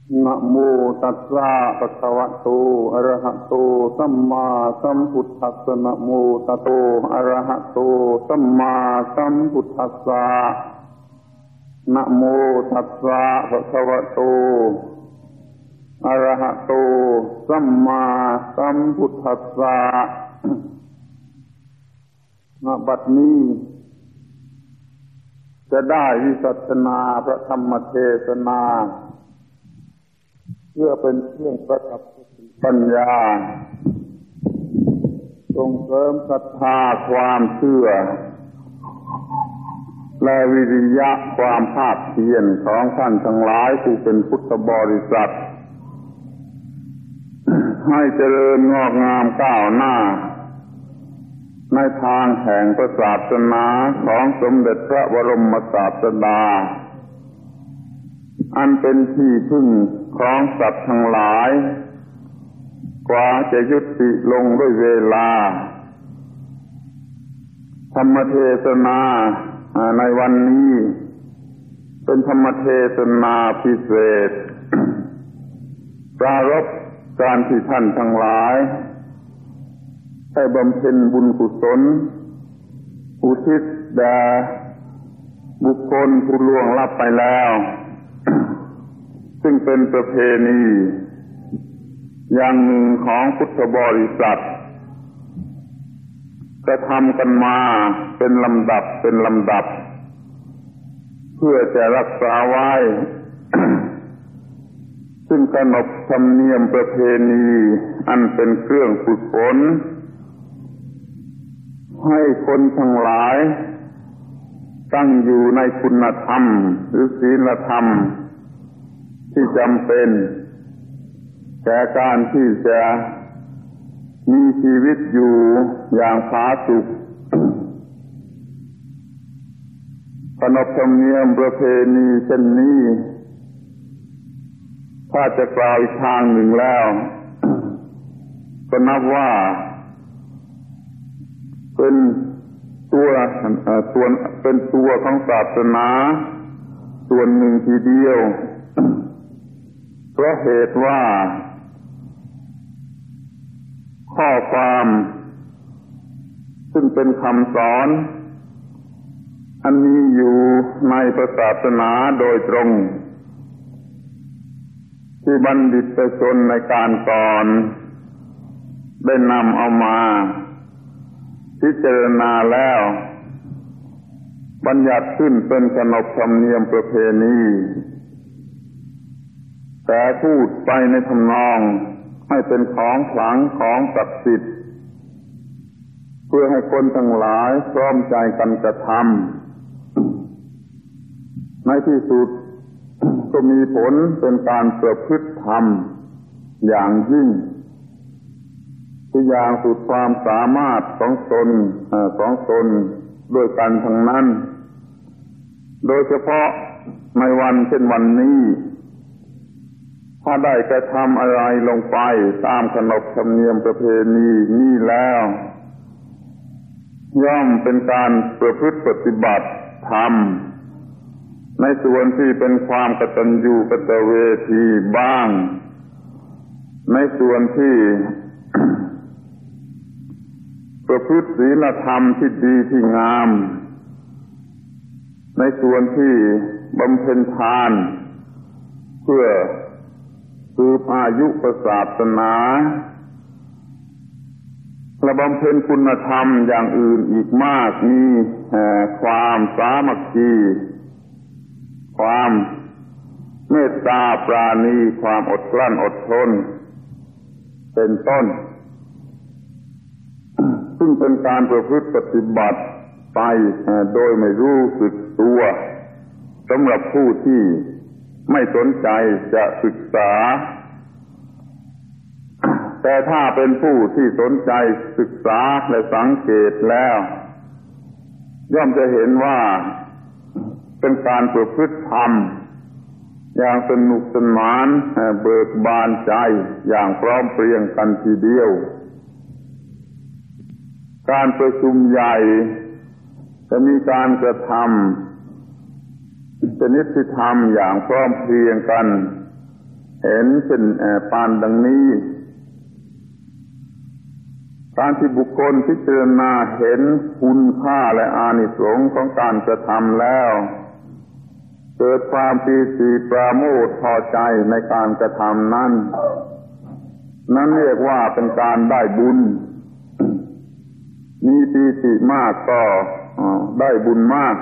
นะโมตัสสะภะคะวะโตอะระหะโตสัมมาสัมพุทธัสสะนะโมตัสสะอะระหะโตสัมมาสัมพุทธัสสะนะโมตัสสะภะคะวะโตอะระหะโตสัมมาสัมพุทธัสสะณ บัดนี้จะได้วิสัชนาพระธรรมเทศนาเพื่อเป็นเครื่องประดับสติปัญญาส่งเสริมศรัทธาความเชื่อและวิริยะความภาคเพียรของท่านทั้งหลายผู้เป็นพุทธบริษัทให้เจริญงอกงามก้าวหน้าในทางแห่งพระศาสนาของสมเด็จพระบรมศาสดาอันเป็นที่พึ่งของสัตว์ทั้งหลายกว่าจะยุติลงด้วยเวลาธรรมเทศนาในวันนี้เป็นธรรมเทศนาพิเศษปรารภการที่ท่านทั้งหลายให้บำเพ็ญบุญกุศลอุทิศแด่บุคคลผู้ล่วงลับไปแล้วซึ่งเป็นประเพณีอย่างหนึ่งของพุทธบริษัทกระทำกันมาเป็นลำดับเพื่อจะรักษาไว้ ซึ่งขนบธรรมเนียมประเพณีอันเป็นเครื่องฝึกฝนให้คนทั้งหลายตั้งอยู่ในคุณธรรมหรือศีลธรรมที่จำเป็นแก่การที่จะมีชีวิตอยู่อย่างผาสุกขนบธรรมเนียมประเพณีเช่นนี้ถ้าจะกล่าวอีกทางหนึ่งแล้วก็นับว่าเป็นตัวของศาสนาส่วนหนึ่งทีเดียวเพราะเหตุว่าข้อความซึ่งเป็นคำสอนอันนี้อยู่ในพระศาสนาโดยตรงที่บัณฑิตชนในการก่อนได้นำเอามาพิจารณาแล้วบัญญัติขึ้นเป็นขนบธรรมเนียมประเพณีแต่พูดไปในทำนองให้เป็นของขลังของศักดิ์สิทธิ์เพื่อให้คนทั้งหลายพร้อมใจกันกระทำในที่สุดก็มีผลเป็นการประพฤติธรรมอย่างยิ่งทุกอย่างสุดความสามารถของตนด้วยกันทั้งนั้นโดยเฉพาะในวันเช่นวันนี้ถ้าได้กระทำอะไรลงไปตามขนบธรรมเนียมประเพณีนี้แล้วย่อมเป็นการประพฤติปฏิบัติธรรมในส่วนที่เป็นความกตัญญูกตเวทีบ้างในส่วนที่ ประพฤติศีลธรรมที่ดีที่งามในส่วนที่บำเพ็ญทานเพื่อสืบอายุศาสนาและบำเพ็ญคุณธรรมอย่างอื่นอีกมากมีความสามัคคีความเมตตาปราณีความอดกลั้นอดทนเป็นต้นซึ่งเป็นการประพฤติปฏิบัติไปโดยไม่รู้สึกตัวสำหรับผู้ที่ไม่สนใจจะศึกษาแต่ถ้าเป็นผู้ที่สนใจศึกษาและสังเกตแล้วย่อมจะเห็นว่าเป็นการประพฤติธรรมอย่างสนุกสนานเบิกบานใจอย่างพร้อมเพรียงกันทีเดียวการประชุมใหญ่จะมีการกระทำชนิดที่ทำอย่างพร้อมเพรียงกันเห็นเป็นปานดังนี้การที่บุคคลพิจารณาเห็นคุณค่าและอานิสงส์ของการกระทำแล้วเกิดความปีติปราโมทย์พอใจในการกระทำนั้นเรียกว่าเป็นการได้บุญมีปีติมากก็ได้บุญมาก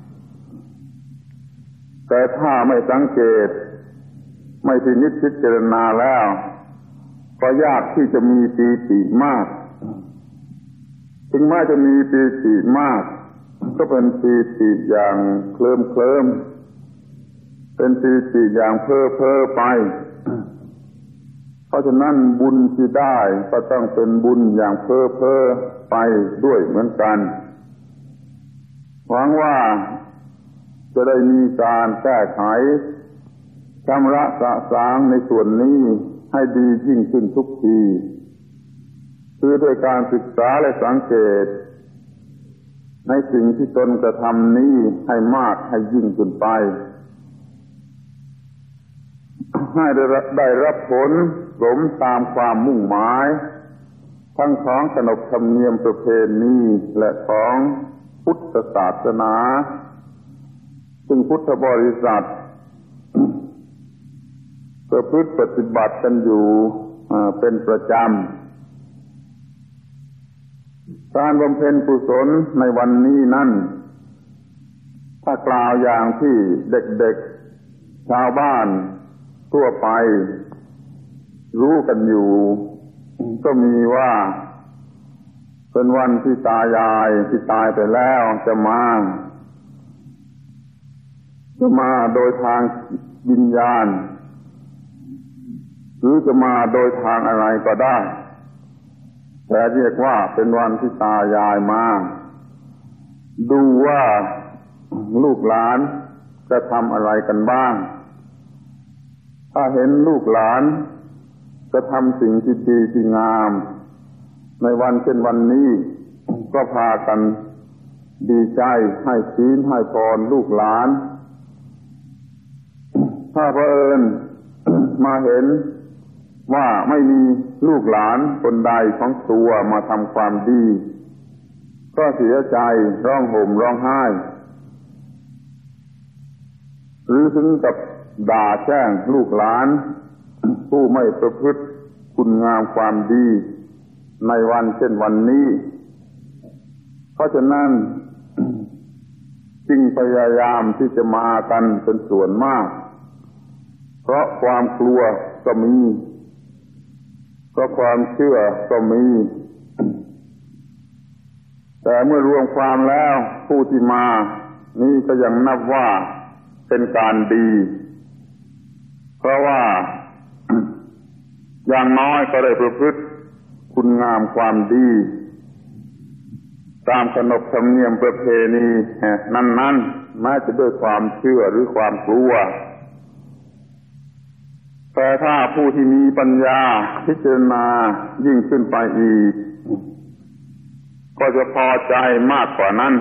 แต่ถ้าไม่สังเกตไม่พินิจพิจารณาแล้วก็ยากที่จะมีปีติมากถึงแม้จะมีปีติมากก็เป็นปีติอย่างเคลิ้มเป็นปีติอย่างเพ้อไปเพราะฉะนั้นบุญที่ได้ก็ต้องเป็นบุญอย่างเพ้อไปด้วยเหมือนกันหวังว่าจะได้มีการแก้ไขชำระสะสางในส่วนนี้ให้ดียิ่งขึ้นทุกทีคือด้วยการศึกษาและสังเกตในสิ่งที่ตนกระทำนี้ให้มากให้ยิ่งขึ้นไปให้ได้รับผลสมตามความมุ่งหมายทั้งของขนบธรรมเนียมประเพณีและของพุทธศาสนาซึ่งพุทธบริษัทประพฤติปฏิบัติกันอยู่เป็นประจำการบำเพ็ญกุศลในวันนี้นั่นถ้ากล่าวอย่างที่เด็กๆชาวบ้านทั่วไปรู้กันอยู่ก็มีว่าเป็นวันที่ตายายที่ตายไปแล้วจะมาโดยทางวิญญาณหรือจะมาโดยทางอะไรก็ได้แต่เรียกว่าเป็นวันที่ตายายมาดูว่าลูกหลานจะทำอะไรกันบ้างถ้าเห็นลูกหลานจะทำสิ่งที่ดีที่งามในวันเช่นวันนี้ก็พากันดีใจให้ศีลให้พรลูกหลานถ้าเผอิญมาเห็นว่าไม่มีลูกหลานคนใดของตัวมาทำความดีก็เสียใจร้องห่มร้องไห้หรือถึงกับด่าแช่งลูกหลานผู้ไม่ประพฤติคุณงามความดีในวันเช่นวันนี้เพราะฉะนั้นจึงพยายามที่จะมากันเป็นส่วนมากเพราะความกลัวก็มีเพราะความเชื่อก็มีแต่เมื่อรวมความแล้วผู้ที่มานี่ก็ยังนับว่าเป็นการดีเพราะว่าอย่างน้อยก็ได้ประพฤติคุณงามความดีตามขนบธรรมเนียมประเพณีนั้นๆแม้จะด้วยความเชื่อหรือความกลัวแต่ถ้าผู้ที่มีปัญญาพิจารณายิ่งขึ้นไปอีกก็จะพอใจมากกว่านั้น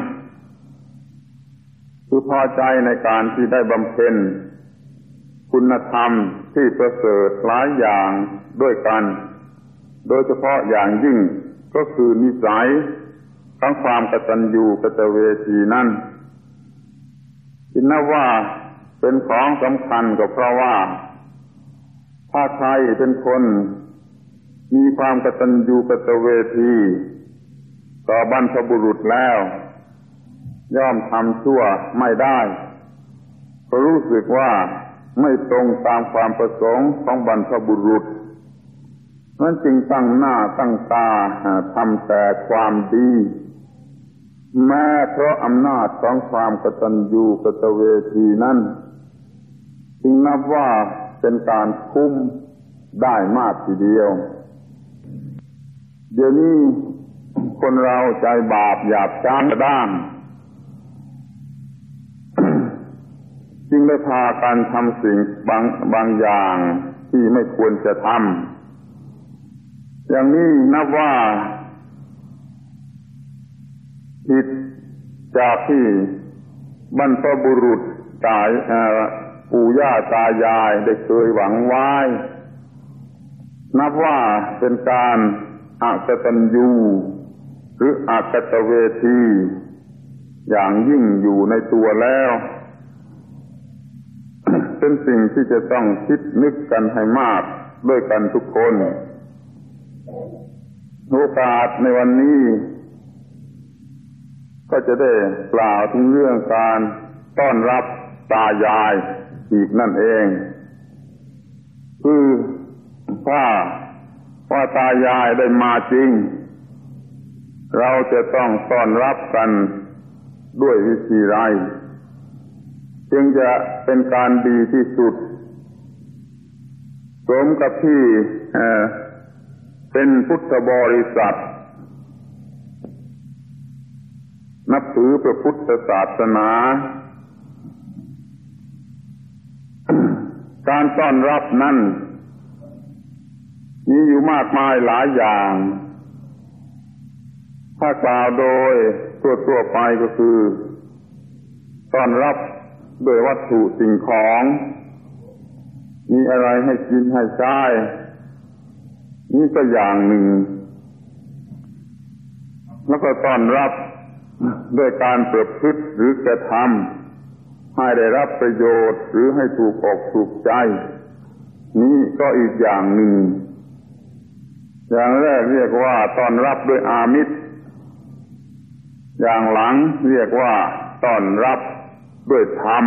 คือพอใจในการที่ได้บำเพ็ญคุณธรรมที่ประเสริฐหลายอย่างด้วยกันโดยเฉพาะอย่างยิ่งก็คือนิสัยทั้งความกตัญญูกตเวทีนั่นที่นับว่าเป็นของสำคัญก็เพราะว่าถ้าใครเป็นคนมีความกตัญญูกตเวทีต่อบรรพบุรุษแล้วย่อมทำชั่วไม่ได้เพราะรู้สึกว่าไม่ตรงตามความประสงค์ของบรรพบุรุษนั้นจึงตั้งหน้าตั้งตาทำแต่ความดีแม้เพราะอำนาจของความกตัญญูกตเวทีนั้นจึงนับว่าเป็นการคุ้มได้มากทีเดียวเดี๋ยวนี้คนเราใจบาปหยาบช้ากระด้างจึงได้พากันทำสิ่งบางอย่างที่ไม่ควรจะทำอย่างนี้นับว่าผิดจากที่บรรพบุรุษปู่ย่าตายายได้เคยหวังไว้นับว่าเป็นการอกตัญญูหรืออกตเวทีอย่างยิ่งอยู่ในตัวแล้ว เป็นสิ่งที่จะต้องคิดนึกกันให้มากด้วยกันทุกคนโอกาสในวันนี้ก็จะได้กล่าวถึงเรื่องการต้อนรับตายายอีกนั่นเองคือถ้าว่าตายายได้มาจริงเราจะต้องต้อนรับกันด้วยวิธีไรจึงจะเป็นการดีที่สุดสมกับที่เป็นพุทธบริษัทนับถือพระพุทธศาสนาการต้อนรับนั้นมีอยู่มากมายหลายอย่างถ้ากล่าวโดยทั่วไปก็คือต้อนรับด้วยวัตถุสิ่งของมีอะไรให้กินให้ใช้นี่ก็อย่างหนึ่งแล้วก็ต้อนรับด้วยการประพฤติหรือกระทำให้ได้รับประโยชน์หรือให้ถูกอกถูกใจนี่ก็อีกอย่างหนึ่งอย่างแรกเรียกว่าต้อนรับด้วยอามิตรอย่างหลังเรียกว่าต้อนรับด้วยธรรม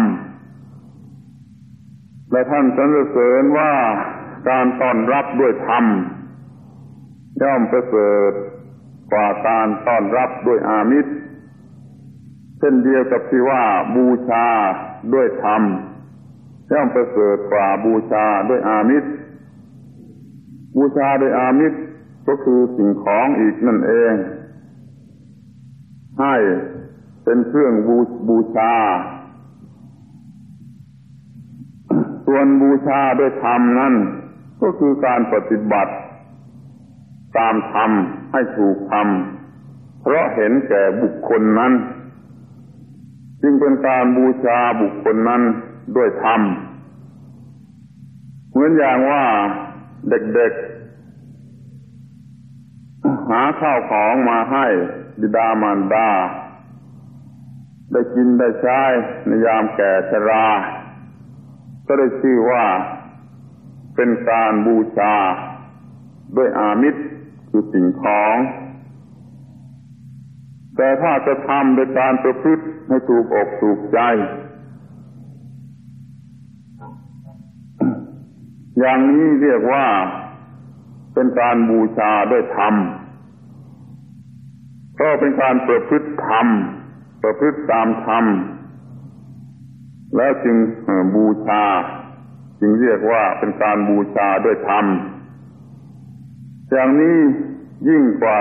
และท่านสรรเสริญว่าการต้อนรับด้วยธรรมย่อมประเสริฐกว่าการต้อนรับด้วยอามิตรเช่นเดียวกับที่ว่าบูชาด้วยธรรมย่อมประเสริฐกว่าบูชาด้วยอามิตรบูชาด้วยอามิตรก็คือสิ่งของอีกนั่นเองให้เป็นเครื่องบูชาส่วนบูชาด้วยธรรมนั้นก็คือการปฏิบัติตามธรรมให้ถูกธรรมเพราะเห็นแก่บุคคลนั้นจึงเป็นการบูชาบุคคลนั้นด้วยธรรมเหมือนอย่างว่าเด็กๆหาข้าวของมาให้บิดามารดาได้กินได้ใช้ในยามแก่ชราก็ได้ชื่อว่าเป็นการบูชาด้วยอามิตรคือสิ่งของแต่ถ้าจะทำโดยการประพฤติให้ถูกอกถูกใจอย่างนี้เรียกว่าเป็นการบูชาด้วยธรรมก็เป็นการประพฤติธรรมประพฤติตามธรรมแล้วจึงบูชาจึงเรียกว่าเป็นการบูชาด้วยธรรมอย่างนี้ยิ่งกว่า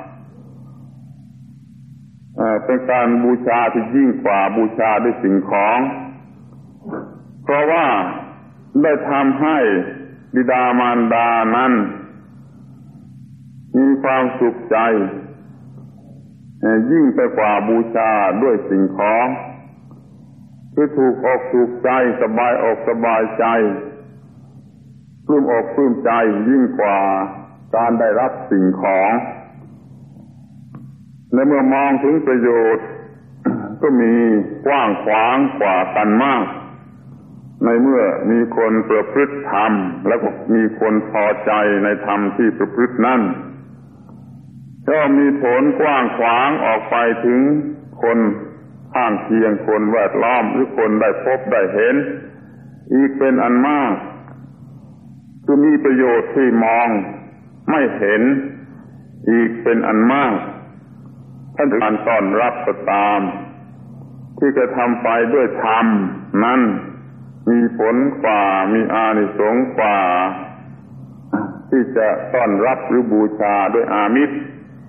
เป็นการบูชาที่ยิ่งกว่าบูชาด้วยสิ่งของเพราะว่าได้ทำให้บิดามารดานั้นมีความสุขใจยิ่งไปกว่าบูชาด้วยสิ่งของคือถูกอกถูกใจสบายอกสบายใจปลื้มอกปลื้มใจยิ่งกว่าการได้รับสิ่งของในเมื่อมองถึงประโยชน์ก็มีกว้างขวางกว่ากันมากในเมื่อมีคนประพฤติธรรมแล้วก็มีคนพอใจในธรรมที่ประพฤตินั้นก็มีผลกว้างขวางออกไปถึงคนข้างเคียงคนแวดล้อมหรือคนได้พบได้เห็นอีกเป็นอันมากคือมีประโยชน์ที่มองไม่เห็นอีกเป็นอันมากท่านการต้อนรับก็ตามที่กระทำไปด้วยธรรมนั้นมีผลกว่ามีอานิสงส์กว่าที่จะต้อนรับหรือบูชาด้วยอามิตร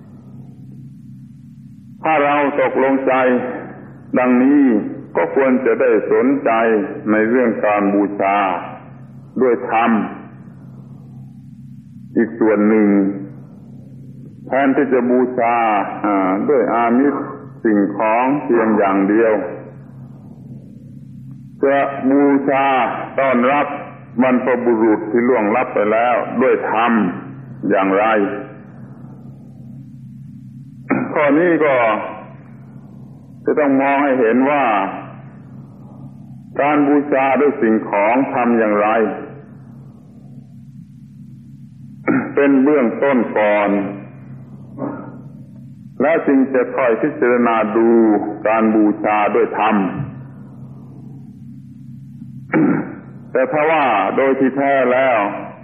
ถ้าเราตกลงใจดังนี้ก็ควรจะได้สนใจในเรื่องการบูชาด้วยธรรมอีกส่วนหนึ่งแทนที่จะบูชาด้วยอามิตรสิ่งของเพียงอย่างเดียวจจะบูชาต้อนรับบรรพบุรุษที่ล่วงลับไปแล้วด้วยธรรมอย่างไรข้อนี้ก็จะต้องมองให้เห็นว่าการบูชาด้วยสิ่งของทำอย่างไรเป็นเบื้องต้นก่อนแล้วจึงจะค่อยพิจารณาดูการบูชาด้วยธรรมแต่ถ้าว่าโดยที่แท้แล้ว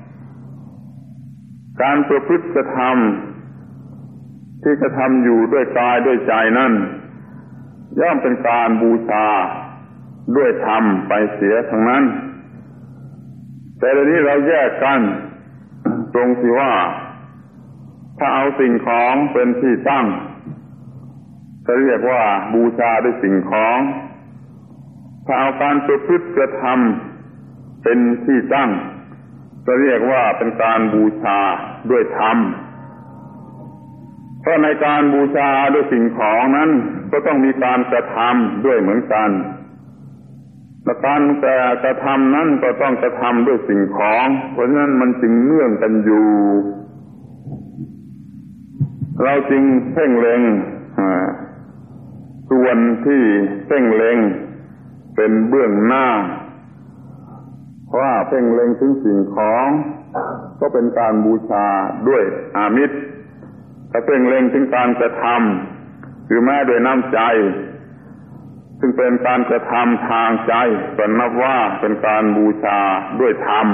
การประพฤติกระทำที่กระทำอยู่ด้วยกายด้วยใจนั้นย่อมเป็นการบูชาด้วยธรรมไปเสียทั้งนั้นแต่เดี๋ยวนี้เราแยกกันตรงที่ว่าถ้าเอาสิ่งของเป็นที่ตั้งจะเรียกว่าบูชาด้วยสิ่งของถ้าเอาการประพฤติกระทำเป็นที่ตั้งจะเรียกว่าเป็นการบูชาด้วยธรรมเพราะในการบูชาด้วยสิ่งของนั้นก็ต้องมีการกระทำด้วยเหมือนกันและการกระทำนั้นก็ต้องกระทำด้วยสิ่งของเพราะฉะนั้นมันจึงเนื่องกันอยู่เราจึงเพ่งเล็งส่วนที่เพ่งเล็งเป็นเบื้องหน้าเพราะว่าเพ่งเล็งถึงสิ่งของก็เป็นการบูชาด้วยอามิสถ้าเพ่งเล็งถึงการกระทำคือแม้ด้วยน้ำใจซึ่งเป็นการกระทำทางใจก็นับว่าเป็นการบูชาด้วยธรรม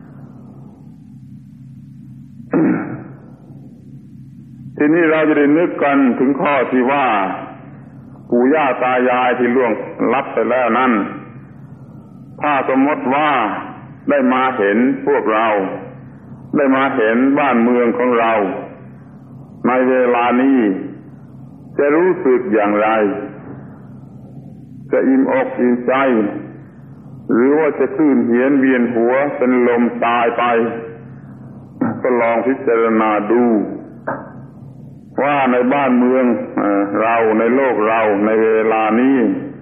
ทีนี้เราจะได้นึกกันถึงข้อที่ว่าปู่ย่าตายายที่ล่วงลับไปแล้วนั้นถ้าสมมติว่าได้มาเห็นพวกเราได้มาเห็นบ้านเมืองของเราในเวลานี้จะรู้สึกอย่างไรจะอิ่มอกอิ่มใจหรือว่าจะคลื่นเหียนเวียนหัวเป็นลมตายไปก็ลองพิจารณาดูว่าในบ้านเมืองเราในโลกเราในเวลานี้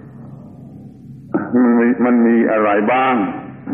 มันมีอะไรบ้าง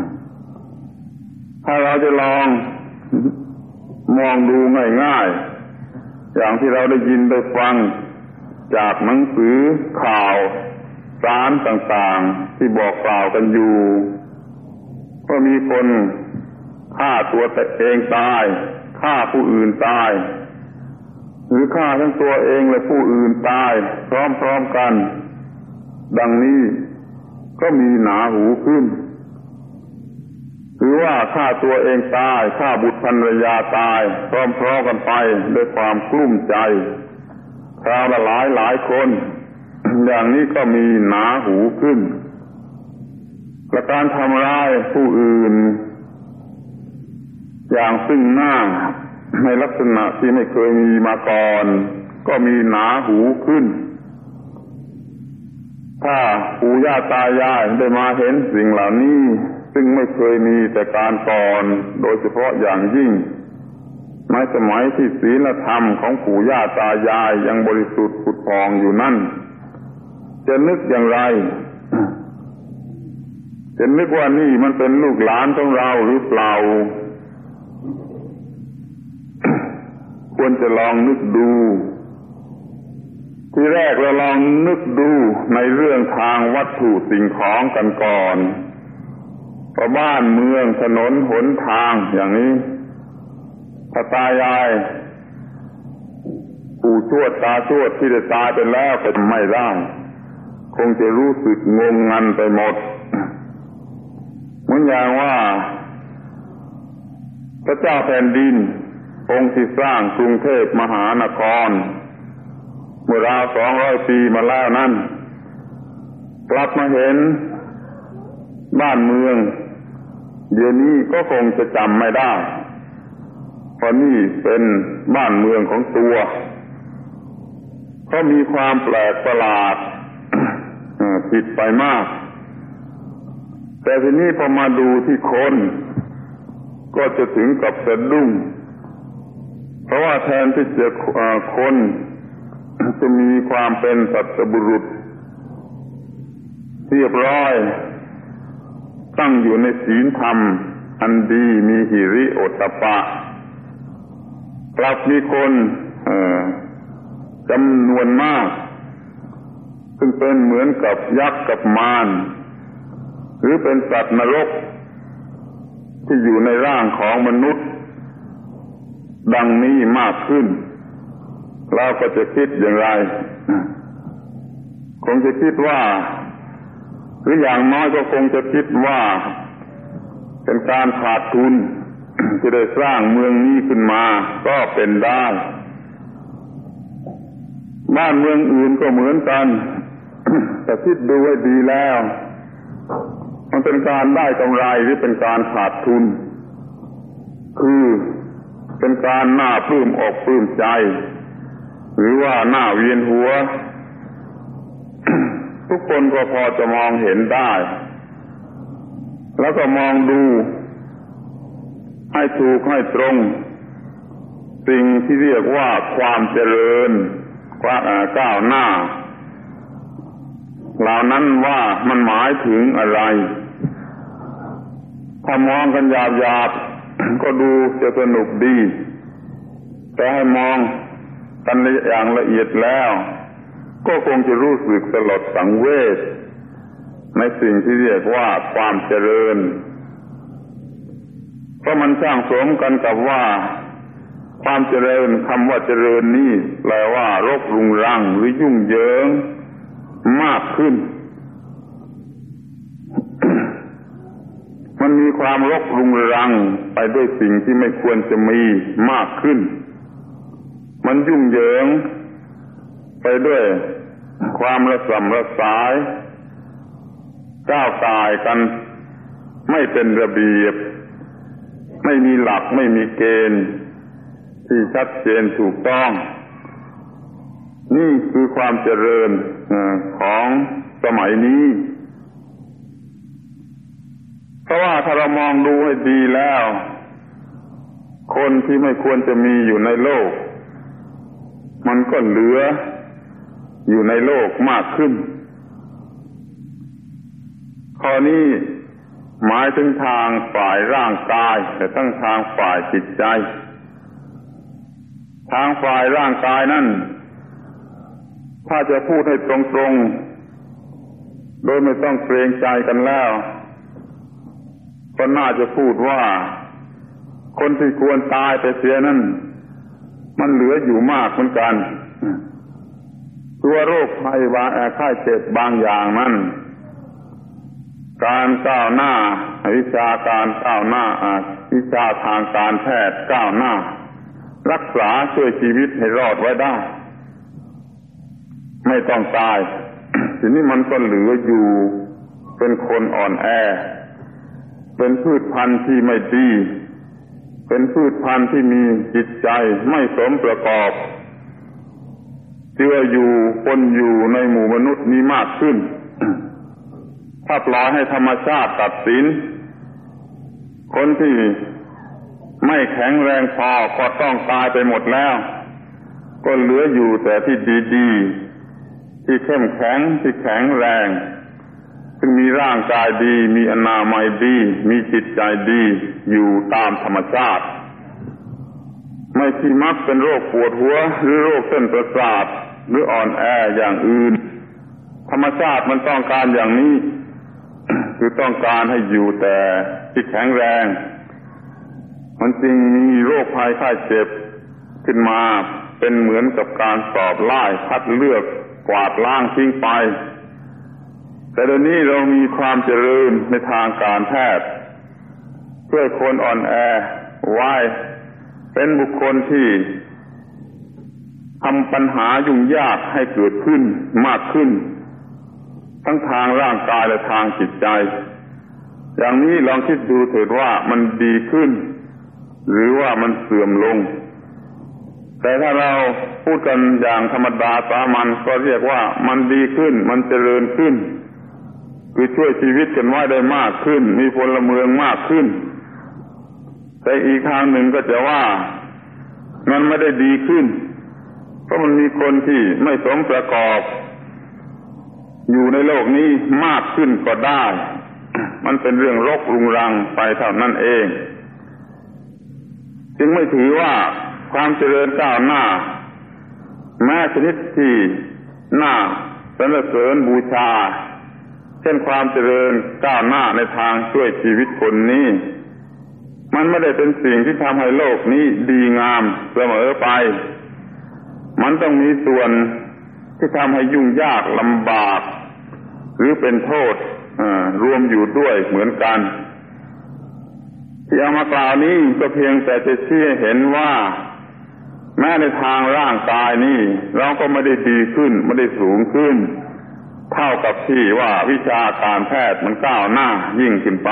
ถ้าเราจะลองมองดูง่ายๆอย่างที่เราได้ยินได้ฟังจากหนังสือข่าวสารต่างๆที่บอกกล่าวกันอยู่ว่ามีคนฆ่าตัวเองตายฆ่าผู้อื่นตายหรือฆ่าทั้งตัวเองและผู้อื่นตายพร้อมๆกันดังนี้ก็มีหนาหูขึ้นหรือว่าฆ่าตัวเองตายฆ่าบุตรภรรยาตายพร้อมๆกันไปด้วยความกลุ้มใจคราวละหลายคนอย่างนี้ก็มีหนาหูขึ้นและการทำร้ายผู้อื่นอย่างซึ่งหน้าในลักษณะที่ไม่เคยมีมาก่อนก็มีหนาหูขึ้นถ้าปู่ย่าตายายได้มาเห็นสิ่งเหล่านี้ซึ่งไม่เคยมีแต่การก่อนโดยเฉพาะอย่างยิ่งในสมัยที่ศีลธรรมของปู่ย่าตายายยังบริสุทธิ์ผุดผ่องอยู่นั่นจะนึกอย่างไรจะนึกว่านี่มันเป็นลูกหลานของเราหรือเปล่าควรจะลองนึกดูที่แรกเราลองนึกดูในเรื่องทางวัตถุสิ่งของกันก่อนเพราะบ้านเมืองถนนหนทางอย่างนี้ถ้าตายายปู่ทวดตาทวดที่ได้ตายไปแล้วก็ไม่ได้คงจะรู้สึกงงงันไปหมดเหมือนอย่างว่าพระเจ้าแผ่นดินองค์ที่สร้างกรุงเทพมหานครเมื่อราว200 ปีมาแล้วนั้นกลับมาเห็นบ้านเมืองเดี๋ยวนี้ก็คงจะจำไม่ได้เพราะนี่เป็นบ้านเมืองของตัวก็มีความแปลกประหลาดผิดไปมากแต่ทีนี้พอมาดูที่คนก็จะถึงกับสะดุ้งเพราะว่าแทนที่จะคนจะมีความเป็นสัตบุรุษเรียบร้อยตั้งอยู่ในศีลธรรมอันดีมีหิริโอตตัปปะกลับมีคนจำนวนมากซึ่งเป็นเหมือนกับยักษ์กับมารหรือเป็นสัตว์นรกที่อยู่ในร่างของมนุษย์ดังนี้มากขึ้นเราก็จะคิดอย่างไรคงจะคิดว่าหรืออย่างน้อยก็คงจะคิดว่าเป็นการขาดทุนที่ได้สร้างเมืองนี้ขึ้นมาก็เป็นได้บ้านเมืองอื่นก็เหมือนกันแต่คิดดูให้ดีแล้วมันเป็นการได้กำไรหรือเป็นการขาดทุนคือเป็นการน่าปลื้มอกปลื้มใจหรือว่าน่าเวียนหัว ทุกคนก็พอจะมองเห็นได้แล้วก็มองดูให้ถูกให้ตรงสิ่งที่เรียกว่าความเจริญก้าวหน้าเหล่านั้นว่ามันหมายถึงอะไรถ้ามองกันหยาบๆ ก็ดูจะสนุกดีแต่ให้มองกันอย่างละเอียดแล้วก็คงจะรู้สึกสลดสังเวชในสิ่งที่เรียกว่าความเจริญเพราะมันช่างสมกันกับว่าความเจริญคำว่าเจริญนี่แปลว่ารกรุงรังหรือยุ่งเหยิงมากขึ้น มันมีความรกรุงรังไปด้วยสิ่งที่ไม่ควรจะมีมากขึ้นมันยุ่งเหยิงไปด้วยความระส่ำระสายก้าวก่ายกันไม่เป็นระเบียบไม่มีหลักไม่มีเกณฑ์ที่ชัดเจนถูกต้องนี่คือความเจริญของสมัยนี้เพราะว่าถ้าเรามองดูให้ดีแล้วคนที่ไม่ควรจะมีอยู่ในโลกมันก็เหลืออยู่ในโลกมากขึ้นข้อนี้หมายถึงทางฝ่ายร่างกายแต่ทั้งทางฝ่ายจิตใจทางฝ่ายร่างกายนั่นถ้าจะพูดให้ตรงๆโดยไม่ต้องเกรงใจกันแล้วก็น่าจะพูดว่าคนที่ควรตายไปเสียนั่นมันเหลืออยู่มากเหมือนกันตัวโรคภัยไข้เจ็บบางอย่างนั้นการก้าวหน้าวิชาการก้าวหน้าวิชาทางการแพทย์ก้าวหน้ารักษาช่วยชีวิตให้รอดไว้ได้ไม่ต้องตาย ทีนี้มันก็เหลืออยู่เป็นคนอ่อนแอเป็นพืชพันธุ์ที่ไม่ดีเป็นพืชพันธุ์ที่มีจิตใจไม่สมประกอบเจืออยู่ปนอยู่ในหมู่มนุษย์นี้มากขึ้น ถ้าปล่อยให้ธรรมชาติตัดสินคนที่ไม่แข็งแรงพอก็ต้องตายไปหมดแล้วก็เหลืออยู่แต่ที่ดีๆที่เข้มแข็งที่แข็งแรงซึ่งมีร่างกายดีมีอนามัยดีมีจิตใจดีอยู่ตามธรรมชาติไม่ที่มักเป็นโรคปวดหัวหรือโรคเส้นประสาทหรืออ่อนแออย่างอื่นธรรมชาติมันต้องการอย่างนี้ คือต้องการให้อยู่แต่ที่แข็งแรงมันจึงมีโรคภัยไข้เจ็บขึ้นมาเป็นเหมือนกับการสอบไล่คัดเลือกกวาดล้างทิ้งไปแต่เดี๋ยวนี้เรามีความเจริญในทางการแพทย์ช่วยคนอ่อนแอไว้เป็นบุคคลที่ทำปัญหายุ่งยากให้เกิดขึ้นมากขึ้นทั้งทางร่างกายและทางจิตใจอย่างนี้ลองคิดดูเถิดว่ามันดีขึ้นหรือว่ามันเสื่อมลงแต่ถ้าเราพูดกันอย่างธรรมดาสามัญก็เรียกว่ามันดีขึ้นมันเจริญขึ้นคือช่วยชีวิตกันไว้ได้มากขึ้นมีพลเมืองมากขึ้นแต่อีกทางหนึ่งก็จะว่ามันไม่ได้ดีขึ้นเพราะมันมีคนที่ไม่สมประกอบอยู่ในโลกนี้มากขึ้นก็ได้มันเป็นเรื่องรกรุงรังไปเท่านั้นเองจึงไม่ถือว่าความเจริญก้าวหน้าแม้ชนิดที่น่าสรรเสริญบูชาเช่นความเจริญก้าวหน้าในทางช่วยชีวิตคนนี้มันไม่ได้เป็นสิ่งที่ทำให้โลกนี้ดีงามเสมอไปมันต้องมีส่วนที่ทำให้ยุ่งยากลำบากหรือเป็นโทษรวมอยู่ด้วยเหมือนกันที่เอามากล่าวนี้ก็เพียงแต่จะชี้ให้เห็นว่าแม้ในทางร่างกายนี้เราก็ไม่ได้ดีขึ้นไม่ได้สูงขึ้นเท่ากับที่ว่าวิชาการแพทย์มันก้าวหน้ายิ่งขึ้นไป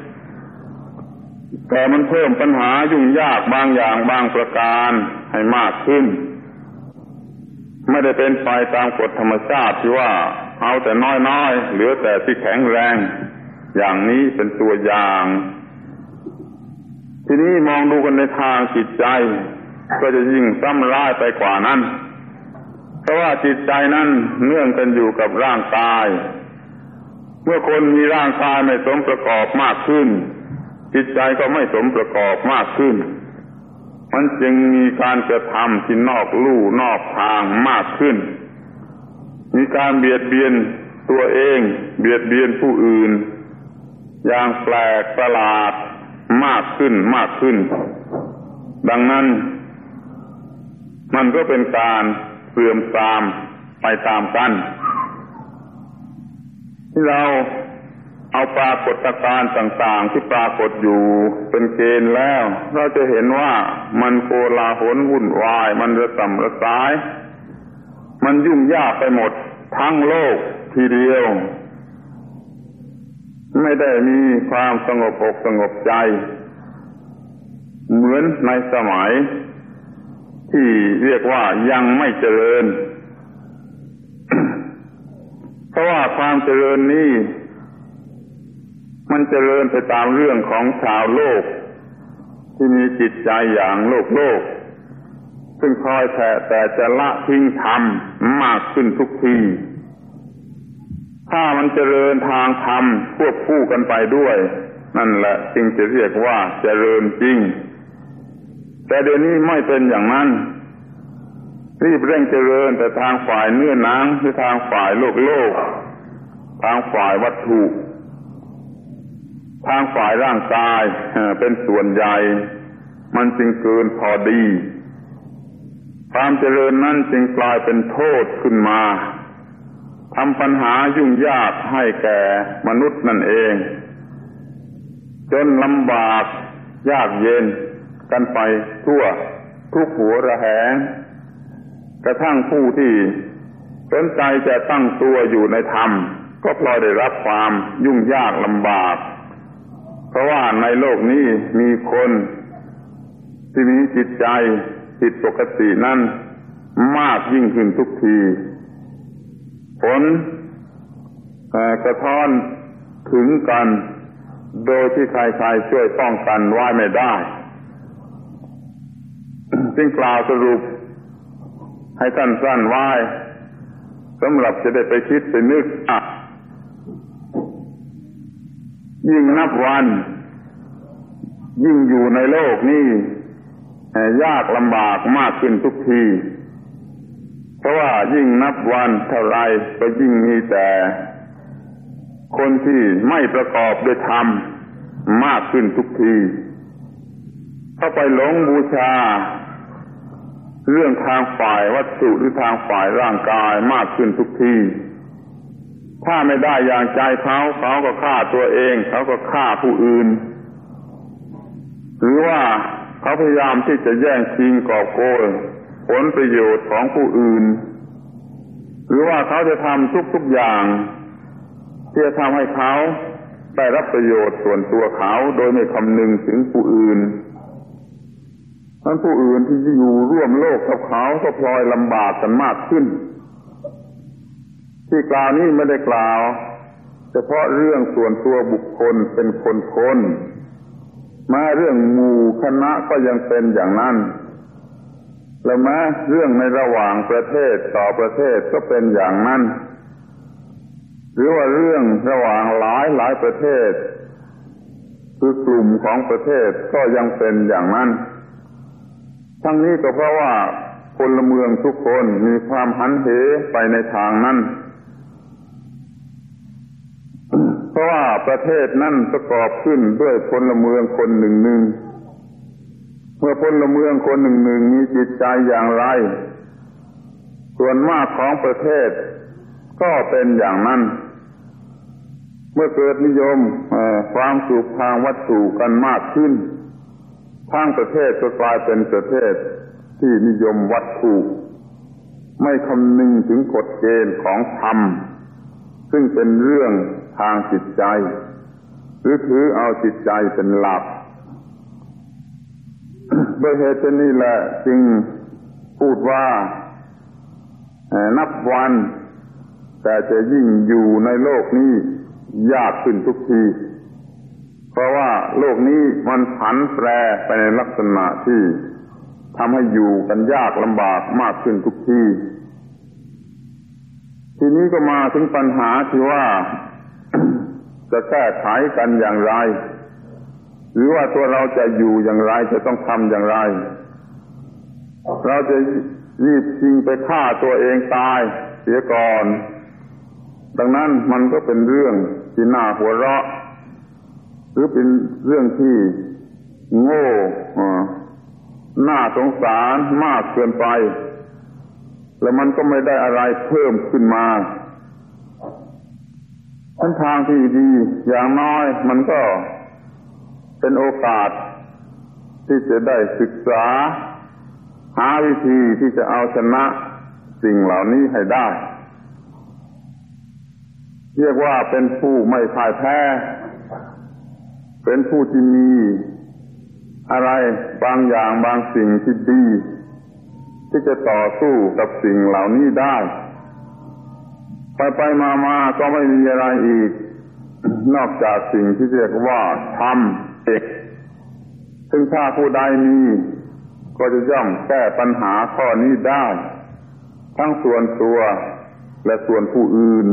แต่มันเพิ่มปัญหายุ่งยากบางอย่างบางประการให้มากขึ้นไม่ได้เป็นไปตามกฎธรรมชาติที่ว่าเอาแต่น้อยๆเหลือแต่ที่แข็งแรงอย่างนี้เป็นตัวอย่างทีนี้มองดูกันในทางจิตใจก็จะยิ่งซ้ำร้ายไปกว่านั้นเพราะว่าจิตใจนั้นเนื่องกันอยู่กับร่างกายเมื่อคนมีร่างกายไม่สมประกอบมากขึ้นจิตใจก็ไม่สมประกอบมากขึ้นมันจึงมีการกระทำที่นอกลู่นอกทางมากขึ้นมีการเบียดเบียนตัวเองเบียดเบียนผู้อื่นอย่างแปลกประหลาดมากขึ้นดังนั้นมันก็เป็นการเสื่อมทรามไปตามกันที่เราเอาปรากฏการณ์ต่างๆที่ปรากฏอยู่เป็นเกณฑ์แล้วเราจะเห็นว่ามันโกลาหลวุ่นวายมันระส่ำระสายมันยุ่งยากไปหมดทั้งโลกทีเดียวไม่ได้มีความสงบอกสงบใจเหมือนในสมัยที่เรียกว่ายังไม่เจริญ เพราะว่าความเจริญนี้มันเจริญไปตามเรื่องของชาวโลกที่มีจิตใจอย่างโลกซึ่งคอยแต่จะละทิ้งธรรมมากขึ้นทุกทีถ้ามันเจริญทางธรรมควบคู่กันไปด้วยนั่นแหละจึงจะเรียกว่าเจริญจริงแต่เดี๋ยวนี้ไม่เป็นอย่างนั้นรีบเร่งเจริญแต่ทางฝ่ายเนื้อหนังหรือทางฝ่ายโลกทางฝ่ายวัตถุทางฝ่ายร่างกายเป็นส่วนใหญ่มันจึงเกินพอดีความเจริญนั้นจึงกลายเป็นโทษขึ้นมาทำปัญหายุ่งยากให้แก่มนุษย์นั่นเองจนลำบากยากเย็นกันไปทั่วทุกหัวระแหงกระทั่งผู้ที่สนใจจะตั้งตัวอยู่ในธรรมก็พลอยได้รับความยุ่งยากลำบากเพราะว่าในโลกนี้มีคนที่มีจิตใจผิดปกตินั้นมากยิ่งขึ้นทุกทีผลกระท้อนถึงกันโดยที่ใครๆช่วยป้องกันไว้ไม่ได้ จึงกล่าวสรุปให้สั้นๆไว้สำหรับจะได้ไปคิดไปนึกยิ่งนับวันยิ่งอยู่ในโลกนี้ยากลำบากมากขึ้นทุกทีเพราะว่ายิ่งนับวันเท่าไรก็ยิ่งมีแต่คนที่ไม่ประกอบด้วยธรรมมากขึ้นทุกทีเข้าไปหลงบูชาเรื่องทางฝ่ายวัตถุหรือทางฝ่ายร่างกายมากขึ้นทุกทีถ้าไม่ได้อย่างใจเขาก็ฆ่าตัวเองเขาก็ฆ่าผู้อื่นหรือว่าเขาพยายามที่จะแย่งชิงกอบโกยผลประโยชน์ของผู้อื่นหรือว่าเขาจะทำทุกอย่างที่จะทำให้เขาได้รับประโยชน์ส่วนตัวเขาโดยไม่คำนึงถึงผู้อื่นทั้งผู้อื่นที่อยู่ร่วมโลกกับเขาก็พลอยลำบากกันมากขึ้นที่กล่าวนี้ไม่ได้กล่าวเฉพาะเรื่องส่วนตัวบุคคลเป็นคนมาเรื่องหมู่คณะก็ยังเป็นอย่างนั้นแล้วแม้เรื่องในระหว่างประเทศต่อประเทศก็เป็นอย่างนั้นหรือว่าเรื่องระหว่างหลายประเทศคือกลุ่มของประเทศก็ยังเป็นอย่างนั้นทั้งนี้ก็เพราะว่าพลเมืองทุกคนมีความหันเหไปในทางนั้นเพราะว่าประเทศนั้นประกอบขึ้นด้วยพลเมืองคนหนึ่งเมื่อพลเมืองคนหนึ่งมีจิตใจอย่างไรส่วนมากของประเทศก็เป็นอย่างนั้นเมื่อเกิดนิยมความสุขทางวัตถุกันมากขึ้นทางประเทศก็กลายเป็นประเทศที่นิยมวัตถุไม่คำนึงถึงกฎเกณฑ์ของธรรมซึ่งเป็นเรื่องทางจิตใจหรือถือเอาจิตใจเป็นหลักด้วยเหตุนี้แหละจึงพูดว่านับวันแต่จะยิ่งอยู่ในโลกนี้ยากขึ้นทุกทีเพราะว่าโลกนี้มันผันแปรไปในลักษณะที่ทำให้อยู่กันยากลำบากมากขึ้นทุกทีทีนี้ก็มาถึงปัญหาที่ว่า จะแก้ไขกันอย่างไรหรือว่าตัวเราจะอยู่อย่างไรจะต้องทำอย่างไรเราจะรีบชิงไปฆ่าตัวเองตายเสียก่อนดังนั้นมันก็เป็นเรื่องที่น่าหัวเราะหรือเป็นเรื่องที่โง่น่าสงสารมากเกินไปแล้วมันก็ไม่ได้อะไรเพิ่มขึ้นมาทางที่ดีอย่างน้อยมันก็เป็นโอกาสที่จะได้ศึกษาหาวิธีที่จะเอาชนะสิ่งเหล่านี้ให้ได้เรียกว่าเป็นผู้ไม่พ่ายแพ้เป็นผู้ที่มีอะไรบางอย่างบางสิ่งที่ดีที่จะต่อสู้กับสิ่งเหล่านี้ได้ไปมาก็ไม่มีอะไรอีกนอกจากสิ่งที่เรียกว่าธรรมเองซึ่งถ้าผู้ใดมีก็จะย่อมแก้ปัญหาข้อนี้ได้ทั้งส่วนตัวและส่วนผู้อื่น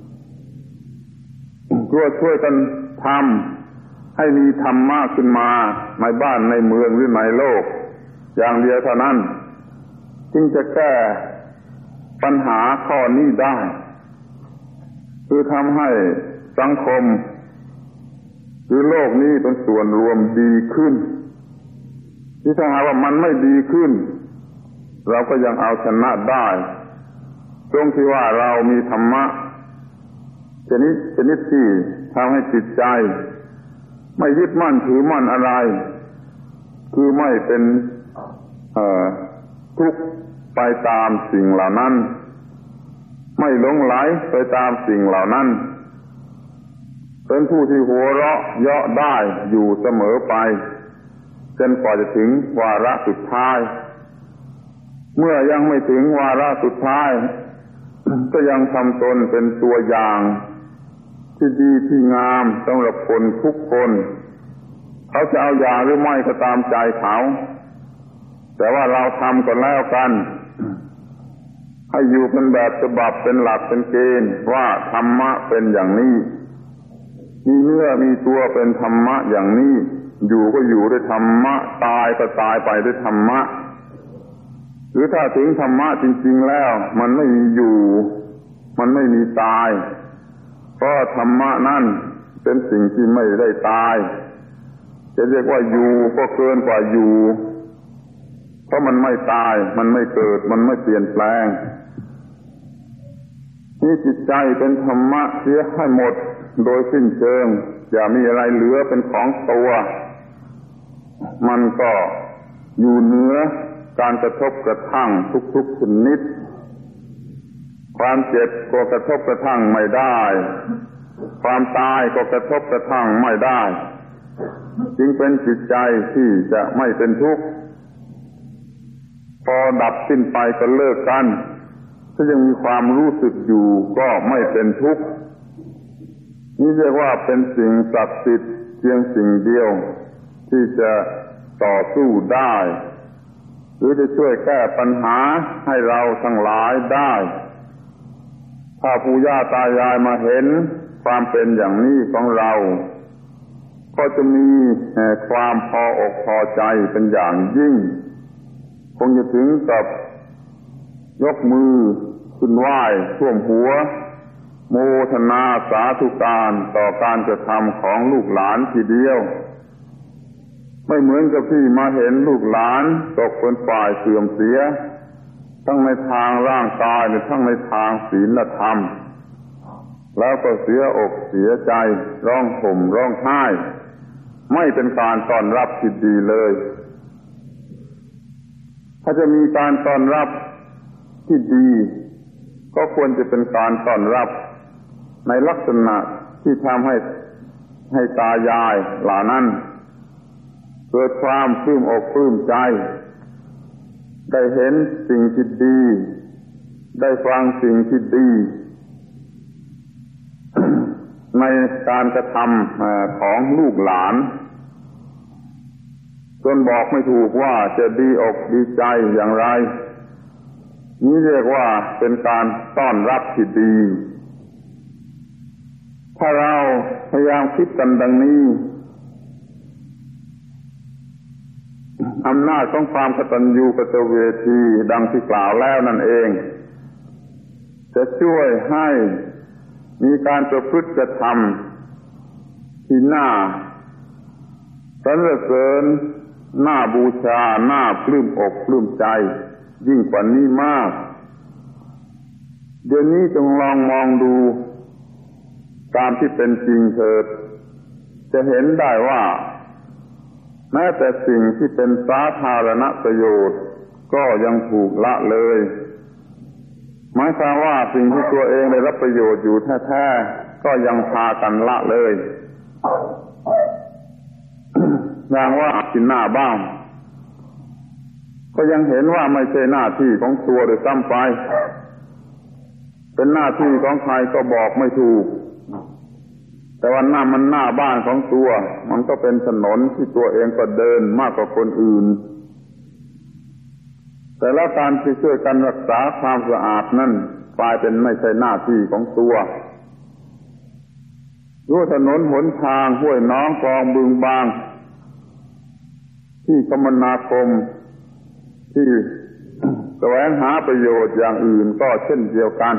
ก็ช่วยกันทำให้มีธรรมะขึ้นมาในบ้านในเมืองหรือในโลกอย่างเดียวเท่านั้นจึงจะแก้ปัญหาข้อนี้ได้คือทำให้สังคมหรือโลกนี้เป็นส่วนรวมดีขึ้นที่ถ้าหากว่ามันไม่ดีขึ้นเราก็ยังเอาชนะได้ตรงที่ว่าเรามีธรรมะชนิดที่ทำให้จิตใจไม่ยึดมั่นถือมั่นอะไรคือไม่เป็นทุกข์ไปตามสิ่งเหล่านั้นไม่หลงไหลไปตามสิ่งเหล่านั้นเป็นผู้ที่หัวเราะเยาะได้อยู่เสมอไปจนกว่าจะถึงวาระสุดท้ายเมื่อยังไม่ถึงวาระสุดท้ายก็ยังทำตนเป็นตัวอย่างที่ดีที่งามสำหรับคนทุกคนเขาจะเอาอย่างหรือไม่ก็ตามใจเขาแต่ว่าเราทำกันแล้วกันให้อยู่เป็นแบบฉบับเป็นหลักเป็นเกณฑ์ว่าธรรมะเป็นอย่างนี้มีเนื้อมีตัวเป็นธรรมะอย่างนี้อยู่ก็อยู่ด้วยธรรมะตายก็ตายไปด้วยธรรมะหรือถ้าถึงธรรมะจริงๆแล้วมันไม่มีอยู่มันไม่มีตายเพราะธรรมะนั่นเป็นสิ่งที่ไม่ได้ตายจะเรียกว่าอยู่ก็เกินกว่าอยู่เพราะมันไม่ตายมันไม่เกิดมันไม่เปลี่ยนแปลงนี่จิตใจเป็นธรรมะเสียให้หมดโดยสิ้นเชิงอย่ามีอะไรเหลือเป็นของตัวมันก็อยู่เหนือการกระทบกระทั่งทุกๆชนิดความเจ็บก็กระทบกระทั่งไม่ได้ความตายก็กระทบกระทั่งไม่ได้จึงเป็นจิตใจที่จะไม่เป็นทุกข์พอดับสิ้นไปก็เลิกกันถ้ายังมีความรู้สึกอยู่ก็ไม่เป็นทุกข์นี่เรียกว่าเป็นสิ่งศักดิ์สิทธิ์เพียงสิ่งเดียวที่จะต่อสู้ได้หรือจะช่วยแก้ปัญหาให้เราทั้งหลายได้ทถ้าปู่ย่าตายายมาเห็นความเป็นอย่างนี้ของเราก็จะมีความพออกพอใจเป็นอย่างยิ่งคงจะถึงกับยกมือขึ้นไหว้ท่วมหัวโมทนาสาธุการต่อการกระทำของลูกหลานทีเดียวไม่เหมือนกับที่มาเห็นลูกหลานตกเป็นฝ่ายเสื่อมเสียทั้งในทางร่างกายและทั้งในทางศีลธรรมแล้วก็เสียอกเสียใจร้องห่มร้องไห้ไม่เป็นการต้อนรับที่ดีเลยถ้าจะมีการต้อนรับที่ดีก็ควรจะเป็นการต้อนรับในลักษณะที่ทำให้ตายายเหล่านั้นเกิดความปลื้มอกปลื้มใจได้เห็นสิ่งที่ดีได้ฟังสิ่งที่ดี ในการกระทำของลูกหลานจนบอกไม่ถูกว่าจะดีอกดีใจอย่างไรนี่เรียกว่าเป็นการต้อนรับที่ดีถ้าเราพยายามคิดกันดังนี้อำนาจของความกตัญญูกตเวทีดังที่กล่าวแล้วนั่นเองจะช่วยให้มีการประพฤติกระทำที่น่าสรรเสริญน่าบูชาน่าปลื้มอกปลื้มใจยิ่งกว่านี้มากเดี๋ยวนี้จงลองมองดูตามที่เป็นจริงเถิดจะเห็นได้ว่าแม้แต่สิ่งที่เป็นสาธารณประโยชน์ก็ยังถูกละเลยหมายความว่าสิ่งที่ตัวเองได้รับประโยชน์อยู่แท้ๆก็ยังพากันละเลยอย่างว่ากินหน้าบ้างก็ยังเห็นว่าไม่ใช่หน้าที่ของตัวโดยซ้ำไปเป็นหน้าที่ของใครก็บอกไม่ถูกแต่ว่ามันหน้าบ้านของตัวมันก็เป็นถนนที่ตัวเองก็เดินมากกว่าคนอื่นแต่ละการที่ช่วยกันรักษาความสะอาดนั่นกลายเป็นไม่ใช่หน้าที่ของตัวรู้ถนนหนทางห้วยน้องคลองบึงบางที่คมนาคมที่แสวงหาประโยชน์อย่างอื่นก็เช่นเดียวกัน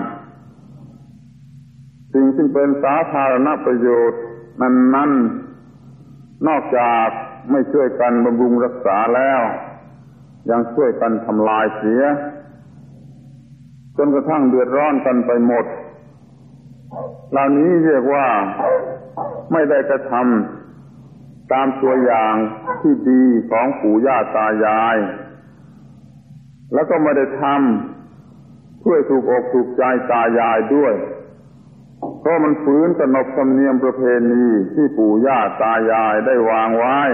สิ่งที่เป็นสาธารณประโยชน์นั้นนอกจากไม่ช่วยกันบำรุงรักษาแล้วยังช่วยกันทำลายเสียจนกระทั่งเดือดร้อนกันไปหมดเหล่านี้เรียกว่าไม่ได้กระทำตามตัวอย่างที่ดีของปู่ย่าตายายแล้วก็ไม่ได้ทำเพื่อถูกอกถูกใจตายายด้วยเพราะมันฝืนขนบธรรมเนียมประเพณีที่ปู่ย่าตายายได้วางไว้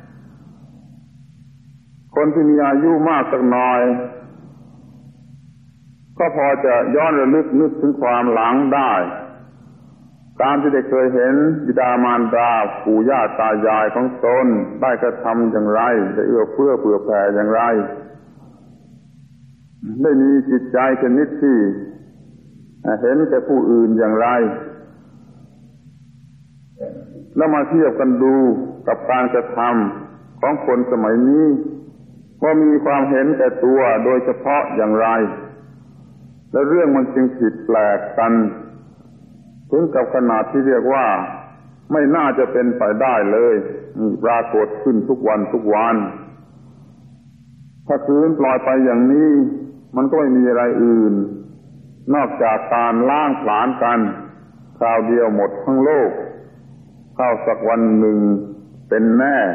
คนที่มีอายุมากสักหน่อยก็พอจะย้อนระลึกนึกถึงความหลังได้ตามที่ได้เคยเห็นบิดามารดาปู่ย่าตายายของตนได้กระทำอย่างไรได้เอื้อเฟื้อเผื่อแผ่อย่างไรได้มีจิตใจชนิดที่เห็นแก่ผู้อื่นอย่างไรแล้วมาเทียบกันดูกับการกระทำของคนสมัยนี้ว่ามีความเห็นแก่ตัวโดยเฉพาะอย่างไรและเรื่องมันจึงผิดแปลกกันถึงกับขนาดที่เรียกว่าไม่น่าจะเป็นไปได้เลยปรากฏขึ้นทุกวันทุกวันถ้าคืนปล่อยไปอย่างนี้มันก็ไม่มีอะไรอื่นนอกจากการล้างผลาญกันคราวเดียวหมดทั้งโลกเข้าสักวันหนึ่งเป็นแน่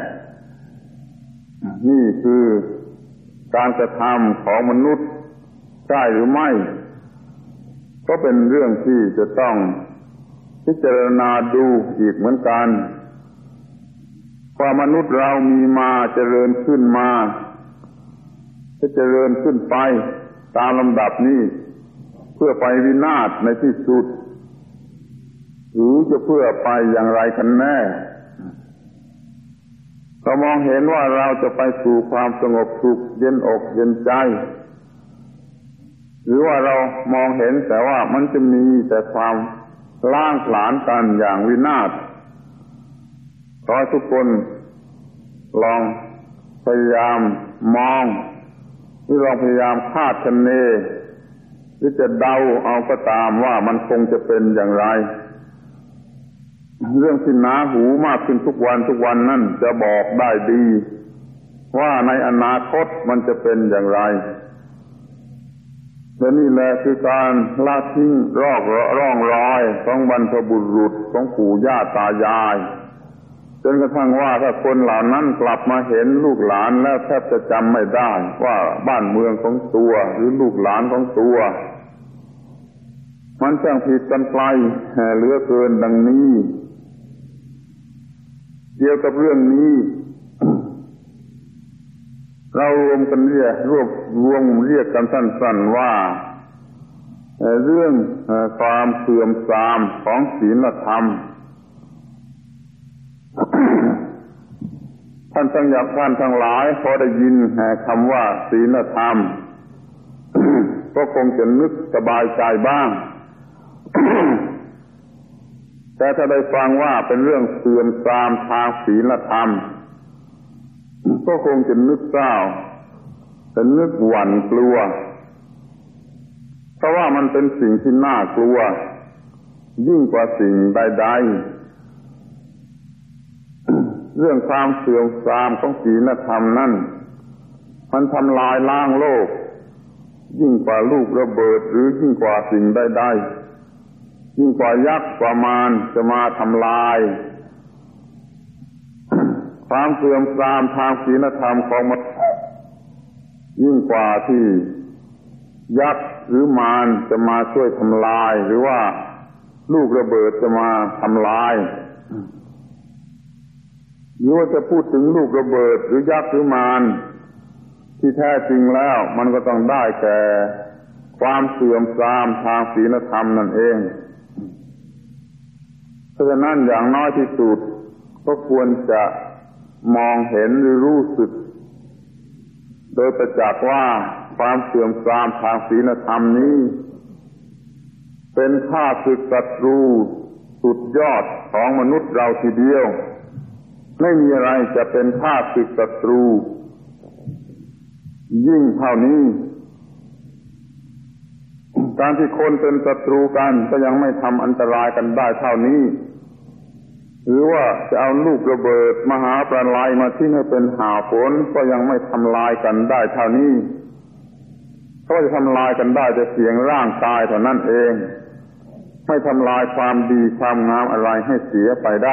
นี่คือการกระทำของมนุษย์ใช่หรือไม่ก็เป็นเรื่องที่จะต้องพิจารณาดูอีกเหมือนกันความมนุษย์เรามีมาเจริญขึ้นมาจะเจริญขึ้นไปตามลำดับนี้เพื่อไปวินาศในที่สุดหรือจะเพื่อไปอย่างไรกันแน่เรามองเห็นว่าเราจะไปสู่ความสงบสุขเย็นอกเย็นใจหรือว่าเรามองเห็นแต่ว่ามันจะมีแต่ความล้างผลาญกันอย่างวินาศขอให้ทุกคนลองพยายามมองหรือลองพยายามคาดคะเนหรือจะเดาเอาก็ตามว่ามันคงจะเป็นอย่างไรเรื่องที่หนาหูมากขึ้นทุกวันนั่นจะบอกได้ดีว่าในอนาคตมันจะเป็นอย่างไรและนี่แหละคือการละทิ้งร่องรอยของบรรพบุรุษของปู่ย่าตายายจนกระทั่งว่าถ้าคนเหล่านั้นกลับมาเห็นลูกหลานแล้วแทบจะจำไม่ได้ว่าบ้านเมืองของตัวหรือลูกหลานของตัวมันช่างผิดกันไกลเหลือเกินดังนี้เกี่ยวกับเรื่องนี้ เรารวมกันเรียกกันสั้นๆว่าเรื่องความเสื่อมทรามของศีลธรรม ท่านทั้งหลายพอได้ยินคำว่าศีลธรรม ก็คงจะนึกสบายใจบ้าง แต่ถ้าได้ฟังว่าเป็นเรื่องเสื่อมทรามทางศีลธรรมก็คงจะนึกเศร้าแต่นึกหวั่นกลัวเพราะว่ามันเป็นสิ่งที่น่ากลัวยิ่งกว่าสิ่งใดๆเรื่องความเสื่อมทรามของศีลธรรมนั่นมันทำลายล้างโลกยิ่งกว่าลูกระเบิดหรือยิ่งกว่าสิ่งใดๆยิ่งกว่ายักษ์กว่ามารจะมาทำลายความเสื่อมทรามทางศีลธรรมของมนุษย์ยิ่งกว่าที่ยักษ์หรือมารจะมาช่วยทำลายหรือว่าลูกระเบิดจะมาทำลายหรือว่าจะพูดถึงลูกระเบิดหรือยักษ์หรือมารที่แท้จริงแล้วมันก็ต้องได้แก่ความเสื่อมทรามทางศีลธรรมนั่นเองเพราะฉะนั้นอย่างน้อยที่สุดก็ควรจะมองเห็นหรือรู้สึกโดยประจักษ์ว่าความเสื่อมทรามทางศีลธรรมนี้เป็นข้าศึกศัตรูสุดยอดของมนุษย์เราทีเดียวไม่มีอะไรจะเป็นข้าศึกศัตรูยิ่งเท่านี้การที่คนเป็นศัตรูกันก็ยังไม่ทำอันตรายกันได้เท่านี้หรือว่าจะเอาลูกระเบิดมหาประลายมาทิ้งให้เป็นหาฝนก็ยังไม่ทำลายกันได้เท่านี้เขาจะทำลายกันได้แต่เพียงร่างกายเท่านั้นเองไม่ทำลายความดีความงามอะไรให้เสียไปได้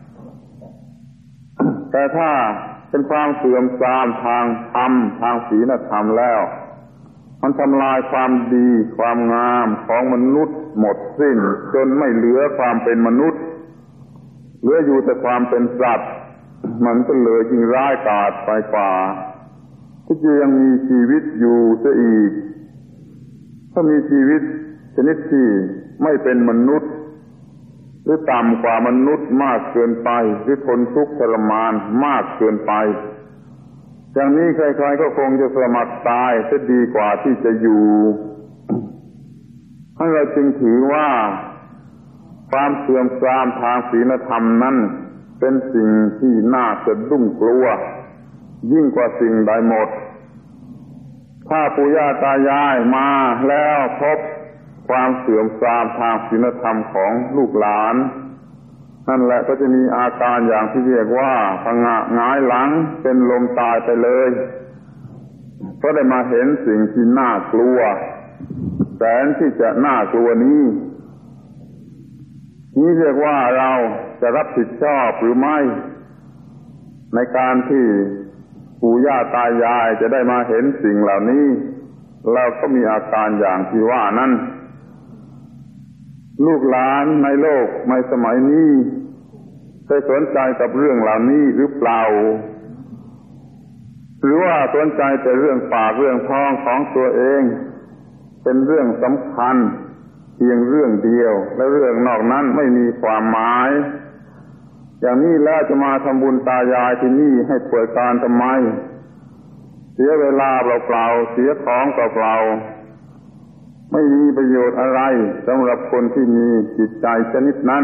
แต่ถ้าเป็นความเสื่อมทรามทางธรรมทางศีลธรรมแล้วมันทำลายความดีความงามของมนุษย์หมดสิ้นจนไม่เหลือความเป็นมนุษย์เหลืออยู่แต่ความเป็นสัตว์มันก็เลยยิ่งร้ายกาจไปกว่าที่จะยังมีชีวิตอยู่เสียอีกถ้ามีชีวิตชนิดที่ไม่เป็นมนุษย์หรือต่ำกว่ามนุษย์มากเกินไปหรือทนทุกข์ทรมานมากเกินไปอย่างนี้ใครๆก็คงจะสมัครตายจะดีกว่าที่จะอยู่ให้เราจึงถือว่าความเสื่อมทรามทางศีลธรรมนั้นเป็นสิ่งที่น่าสะดุ้งกลัวยิ่งกว่าสิ่งใดหมดถ้าปู่ย่าตายายมาแล้วพบความเสื่อมทรามทางศีลธรรมของลูกหลานนั่นแหละก็จะมีอาการอย่างที่เรียกว่าผงะหงายหลังเป็นลมตายไปเลยเพราะได้มาเห็นสิ่งที่น่ากลัวแสนที่จะน่ากลัวนี้เรียกว่าเราจะรับผิดชอบหรือไม่ในการที่ปู่ย่าตายายจะได้มาเห็นสิ่งเหล่านี้เราก็มีอาการอย่างที่ว่านั้นลูกหลานในโลกในสมัยนี้ได้สนใจกับเรื่องเหล่านี้หรือเปล่าหรือว่าสนใจแต่เรื่องปากเรื่องท้องของตัวเองเป็นเรื่องสำคัญเพียงเรื่องเดียวและเรื่องนอกนั้นไม่มีความหมายอย่างนี้แล้วจะมาทำบุญตายายที่นี่ให้ป่วยการทำไมเสียเวลาเปล่าๆเสียของเปล่าๆไม่มีประโยชน์อะไรสำหรับคนที่มีจิตใจชนิดนั้น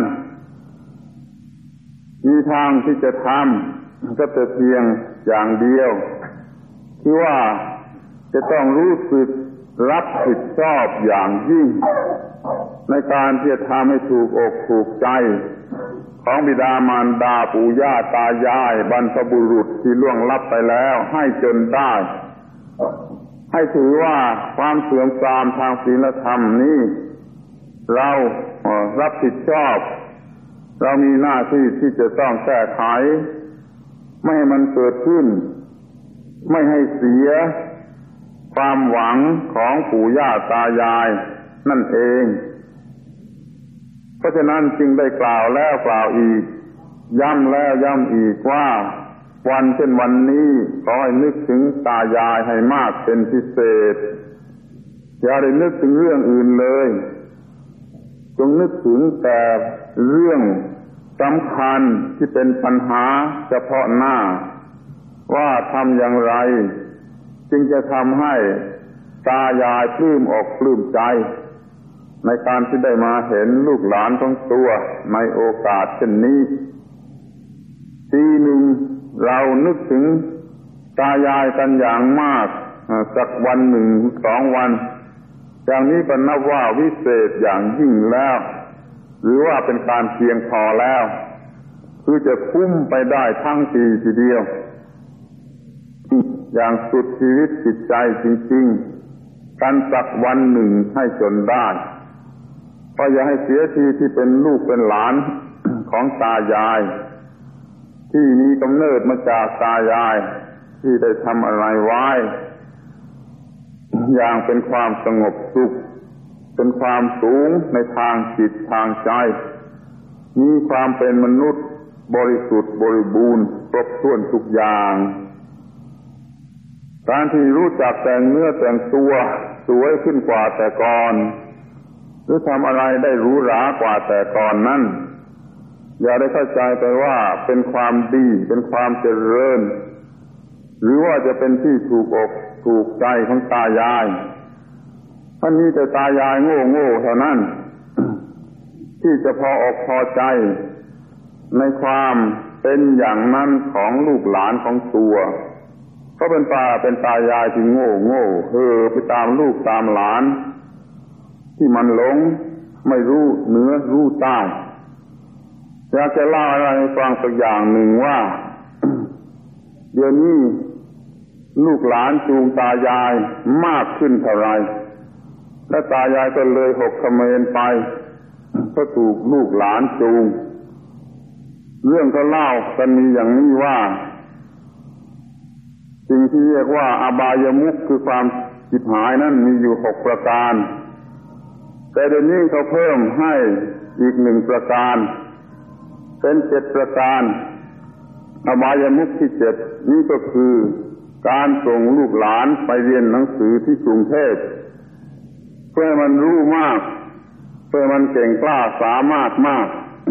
มีทางที่จะทำก็แต่เพียงอย่างเดียวคือว่าจะต้องรู้สึกรับผิดชอบอย่างยิ่งในการที่จะทำให้ถูกอกถูกใจของบิดามารดาปู่ย่าตายายบรรพบุรุษที่ล่วงลับไปแล้วให้จนได้ให้ถือว่าความเสื่อมทรามทางศีลธรรมนี้เรารับผิดชอบเรามีหน้าที่ที่จะต้องแก้ไขไม่ให้มันเกิดขึ้นไม่ให้เสียความหวังของปู่ย่าตายายนั่นเองเพราะฉะนั้นจึงได้กล่าวแล้วกล่าวอีกย้ำแล้วย้ำอีกว่าวันเช่นวันนี้ขอให้นึกถึงตายายให้มากเป็นพิเศษอย่าได้นึกถึงเรื่องอื่นเลยจงนึกถึงแต่เรื่องสำคัญที่เป็นปัญหาเฉพาะหน้าว่าทำอย่างไรจึงจะทำให้ตายายปลื้มอกปลื้มใจในการที่ได้มาเห็นลูกหลานของตัวในโอกาสเช่นนี้ปีหนึ่งเรานึกถึงตายายกันอย่างมากสักวันหนึ่ง2 วันอย่างนี้ก็นับว่าวิเศษอย่างยิ่งแล้วหรือว่าเป็นการเพียงพอแล้วคือจะคุ้มไปได้ทั้งปีทีเดียวอย่างสุดชีวิตจิตใจจริงๆกันสักวันหนึ่งให้จนได้เพราะอย่าให้เสียทีที่เป็นลูกเป็นหลานของตายายที่มีกำเนิดมาจากตายายที่ได้ทำอะไรไว้อย่างเป็นความสงบสุขเป็นความสูงในทางจิตทางใจมีความเป็นมนุษย์บริสุทธิ์บริบูรณ์ครบถ้วนทุกอย่างการที่รู้จักแต่งเนื้อแต่งตัวสวยขึ้นกว่าแต่ก่อนหรือทำอะไรได้หรูหรากว่าแต่ก่อนนั้นอย่าได้เข้าใจไปว่าเป็นความดีเป็นความเจริญหรือว่าจะเป็นที่ถูกอกถูกใจของตายายมันมีแต่ตายายโง่ๆเท่านั้นที่จะพออกพอใจในความเป็นอย่างนั้นของลูกหลานของตัวก็เป็นตายายที่โง่ไปตามลูกตามหลานที่มันหลงไม่รู้เหนือรู้ใต้อยากจะเล่าอะไรให้ฟังสักอย่างหนึ่งว่าเดี๋ยวนี้ลูกหลานจูงตายายมากขึ้นเท่าไรและตายายก็เลยหกเขมรไปเพราะถูกลูกหลานจูงเรื่องก็เล่ากันมีอย่างนี้ว่าสิ่งที่เรียกว่าอบายมุขคือความฉิบหายนั้นมีอยู่6 ประการแต่เดี๋ยวนี้เขาเพิ่มให้อีก1 ประการเป็น7 ประการอบายมุขที่7นี้ก็คือการส่งลูกหลานไปเรียนหนังสือที่กรุงเทพเพื่อมันรู้มากเพื่อมันเก่งกล้าสามารถมาก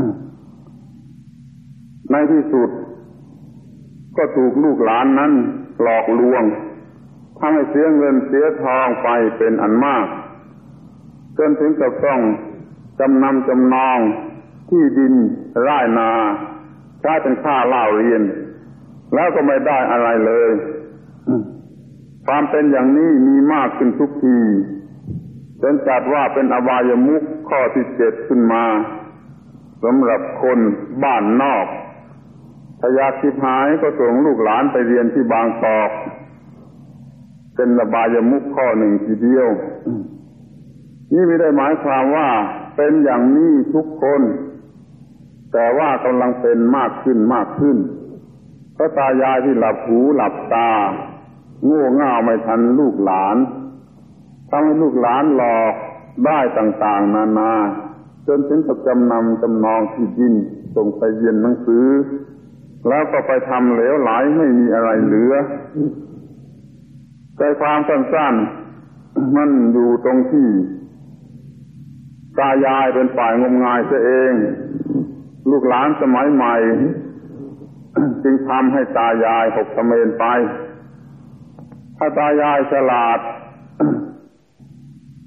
ในที่สุดก็ถูกลูกหลานนั้นหลอกลวงทำให้เสียเงินเสียทองไปเป็นอันมากจนถึงกับต้องจำนองที่ดินไร่นาใช้เป็นค่าเล่าเรียนแล้วก็ไม่ได้อะไรเลยความเป็นอย่างนี้มีมากขึ้นทุกทีจนจัดว่าเป็นอบายมุขข้อที่7ขึ้นมาสำหรับคนบ้านนอกถ้าอยากฉิบหายก็ส่งลูกหลานไปเรียนที่บางกอกเป็นอบายมุขข้อหนึ่งทีเดียวนี่ไม่ได้หมายความว่าเป็นอย่างนี้ทุกคนแต่ว่ากำลังเป็นมากขึ้นเพราะตายายที่หลับหูหลับตาโง่เง่าไม่ทันลูกหลานทำให้ลูกหลานหลอกได้ต่างๆนานาจนถึงกับจำนองที่ดินส่งไปเรียนหนังสือแล้วก็ไปทำเหลวไหลไม่มีอะไรเหลือใจความสั้นๆมันอยู่ตรงที่ตายายเป็นฝ่ายงมงายซะเองลูกหลานสมัยใหม่จึงทำให้ตายายหกเขมรไปถ้าตายายฉลาด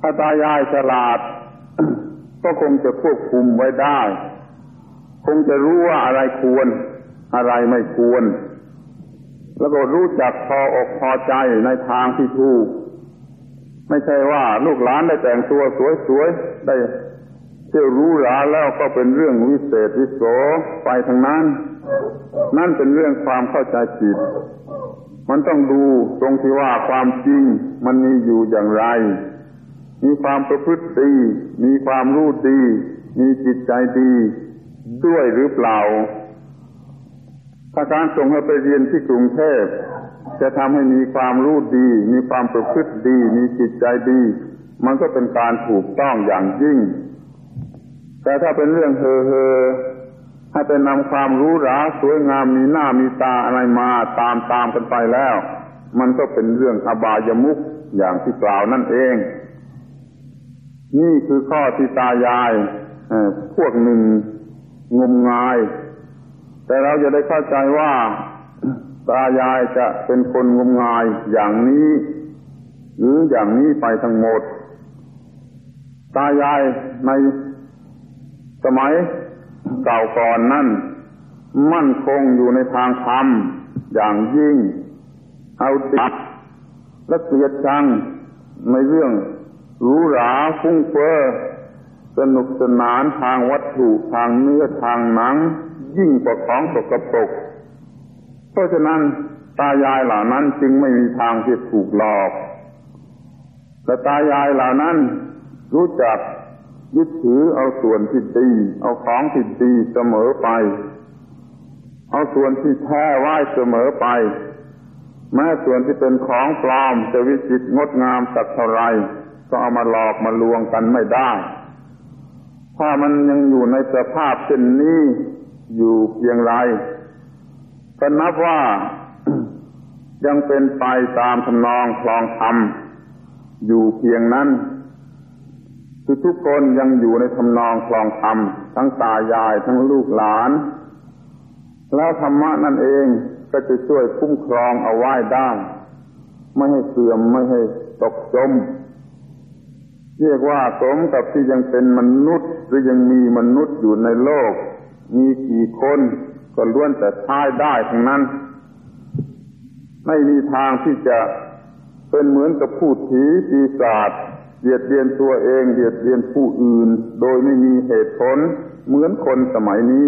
ถ้าตายายฉลาด ก็คงจะควบคุมไว้ได้คงจะรู้ว่าอะไรควรอะไรไม่ควรแล้วก็รู้จักพออกพอใจในทางที่ถูกไม่ใช่ว่าลูกหลานได้แต่งตัวสวยๆได้เที่ยวหรูหราแล้วก็เป็นเรื่องวิเศษวิโสไปทางนั้นนั่นเป็นเรื่องความเข้าใจผิดมันต้องดูตรงที่ว่าความจริงมันมีอยู่อย่างไรมีความประพฤติดีมีความรู้ดีมีจิตใจดีด้วยหรือเปล่าถ้าการส่งให้ไปเรียนที่กรุงเทพจะทำให้มีความรู้ดีมีความประพฤติดีมีจิตใจดีมันก็เป็นการถูกต้องอย่างยิ่งแต่ถ้าเป็นเรื่องเฮ่อให้ไปนำความรู้หราสวยงามมีหน้ามีตาอะไรมาตามกันไปแล้วมันก็เป็นเรื่องอบายมุขอย่างที่กล่าวนั่นเองนี่คือข้อที่ตายายพวกหนึ่งงมงายแต่เราจะได้เข้าใจว่าตายายจะเป็นคนงมงายอย่างนี้หรืออย่างนี้ไปทั้งหมดตายายในสมัยเก่าก่อนนั่นมั่นคงอยู่ในทางธรรมอย่างยิ่งเอาติดและเกลียดชังในเรื่องหรูหราฟุ้งเฟ้อสนุกสนานทางวัตถุทางเนื้อทางหนังยิ่งกว่าของสกปรกเพราะฉะนั้นตายายเหล่านั้นจึงไม่มีทางที่ถูกหลอกแต่ตายายเหล่านั้นรู้จักยึดถือเอาส่วนที่ดีเอาของที่ดีเสมอไปเอาส่วนที่แท้ไว้เสมอไปแม้ส่วนที่เป็นของปลอมจะวิจิตรงดงามสักเท่าไรก็เอามาหลอกมาลวงกันไม่ได้ถ้ามันยังอยู่ในสภาพเช่นนี้อยู่เพียงไรก็นับว่า ยังเป็นไปตามทำนองคลองธรรมอยู่เพียงนั้นคือทุกคนยังอยู่ในทำนองคลองธรรมทั้งตายายทั้งลูกหลานแล้วธรรมะนั่นเองก็จะช่วยคุ้มครองเอาไว้ได้ไม่ให้เสื่อมไม่ให้ตกจมเรียกว่าสมกับที่ยังเป็นมนุษย์หรือยังมีมนุษย์อยู่ในโลกมีกี่คนก็ล้วนแต่ใช้ได้ทั้งนั้นไม่มีทางที่จะเป็นเหมือนกับผู้ผีปีศาจเบียดเบียนตัวเองเบียดเบียนผู้อื่นโดยไม่มีเหตุผลเหมือนคนสมัยนี้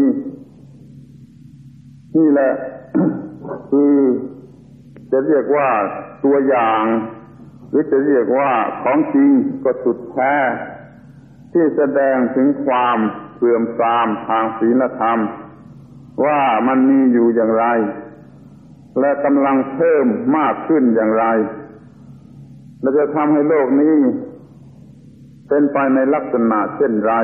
นี่แหละ คือจะเรียกว่าตัวอย่างหรือจะเรียกว่าของจริงก็สุดแท้ที่แสดงถึงความเสื่อมทรามทางศีลธรรมว่ามันมีอยู่อย่างไรและกำลังเพิ่มมากขึ้นอย่างไรและจะทำให้โลกนี้เป็นไปในลักษณะเช่นไร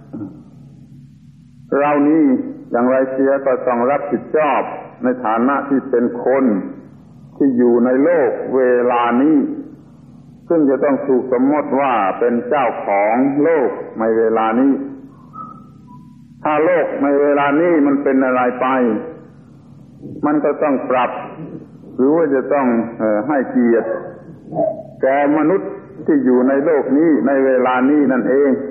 เรานี้อย่างไรเสียก็ต้องรับผิดชอบในฐานะที่เป็นคนที่อยู่ในโลกเวลานี้ซึ่งจะต้องถูกสมมติว่าเป็นเจ้าของโลกในเวลานี้ถ้าโลกในเวลานี้มันเป็นอะไรไปมันก็ต้องปรับหรือว่าจะต้องให้เกียรติแก่มนุษย์ที่อยู่ในโลกนี้ในเวลานี้นั่นเอง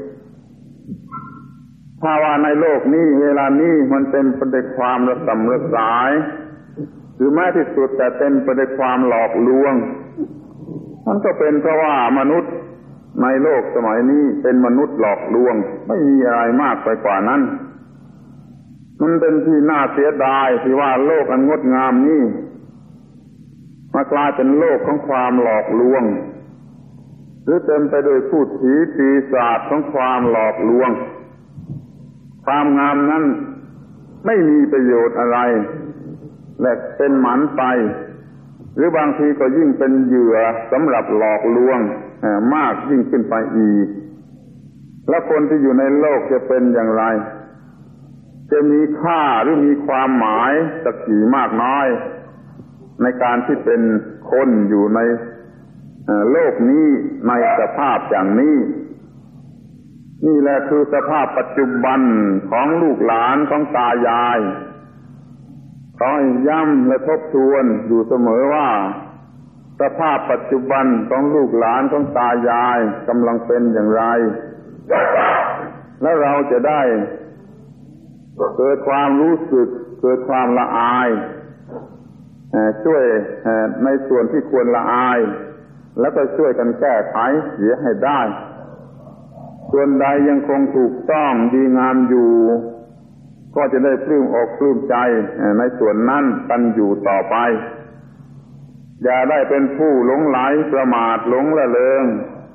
ถ้าว่าในโลกนี้เวลานี้มันเป็นไปด้วยความระสำระสายหรือแม้ที่สุดแต่เป็นไปด้วยความหลอกลวงมันก็เป็นเพราะว่ามนุษย์ในโลกสมัยนี้เป็นมนุษย์หลอกลวงไม่มีอะไรมากไปกว่านั้นมันเป็นที่น่าเสียดายที่ว่าโลกอันงดงามนี้มากลายเป็นโลกของความหลอกลวงหรือเต็มไปด้วยพูดผีปีศาจของความหลอกลวงความงามนั้นไม่มีประโยชน์อะไรและเป็นหมันไปหรือบางทีก็ยิ่งเป็นเหยื่อสำหรับหลอกลวงมากยิ่งขึ้นไปอีกแล้วคนที่อยู่ในโลกจะเป็นอย่างไรจะมีค่าหรือมีความหมายสักกี่มากน้อยในการที่เป็นคนอยู่ในโลกนี้ในสภาพอย่างนี้นี่แหละคือสภาพปัจจุบันของลูกหลานของตายายขอให้ย้ำและทบทวนอยู่เสมอว่าสภาพปัจจุบันของลูกหลานของตายายกำลังเป็นอย่างไรแล้วเราจะได้เกิดความรู้สึกเกิดความละอายช่วยในส่วนที่ควรละอายแล้วก็ช่วยกันแก้ไขเสียให้ได้ส่วนใดยังคงถูกต้องดีงามอยู่ก็จะได้ปลื้มอกปลื้มใจในส่วนนั้นกันอยู่ต่อไปอย่าได้เป็นผู้หลงไหลประมาทหลงละเลง